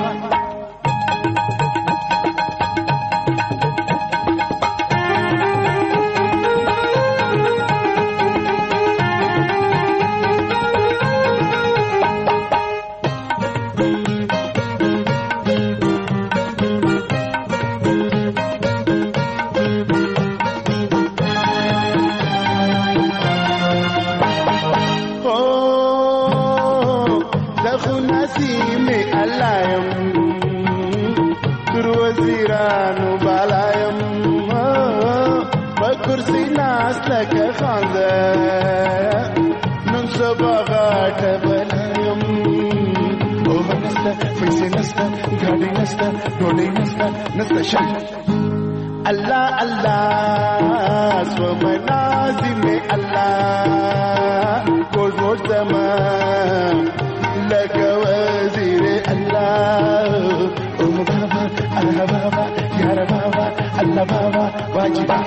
الله الله اسم نازم الله کوټ کوټ زمان لکه وزیر الله. او بابا آه بابا یار بابا الله بابا واجی وا.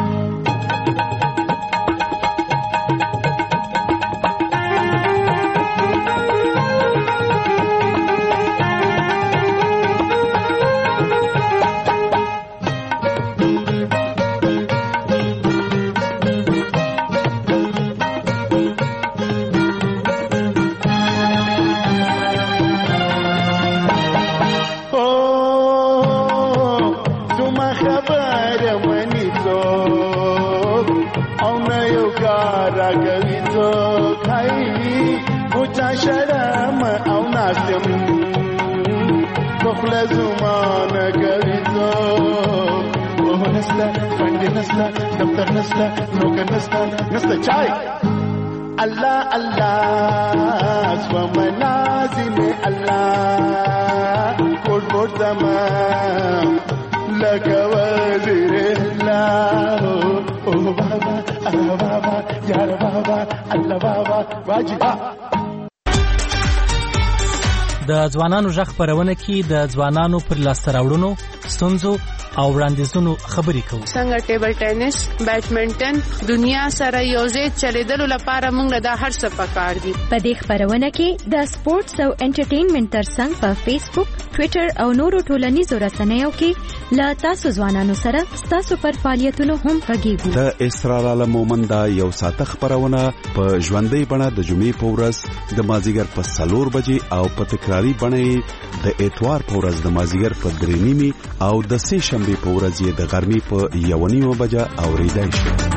الله الله اسم نازم الله کوټ کوټ زمان لکه وزیر الله او بابا الله بابا یار بابا الله بابا واجی
د ځوانانو ژغ خپرونه کې د ځوانانو پر لاسته راوړنو ستونزو او وړاندیزونو خبرې کوو.
څنګه ټیبل ټینس، بیډمنټن دنیا سره یوځای چلیدلو لپاره موږ له دا هر څه پکار دي.
په دې خبرونه کې د سپورتس او انټرټینمنټ ترڅنګ په فیسبوک، ټوئیټر او نورو ټولنیزو رسنیو کې له تاسو ځوانانو سره تاسو پر فعالیتونو هم غږیږو.
د اسرار عالم مومند یو ساعته خبرونه په ژوندۍ بڼه د جمعې په ورځ د مازیګر په څلور بجې او په تکراري بڼه د اتوار په ورځ د مازیګر په درې نیمې او د سه شنبه په ورځ د غرمې په یو نیمه بجه اوریدای شي.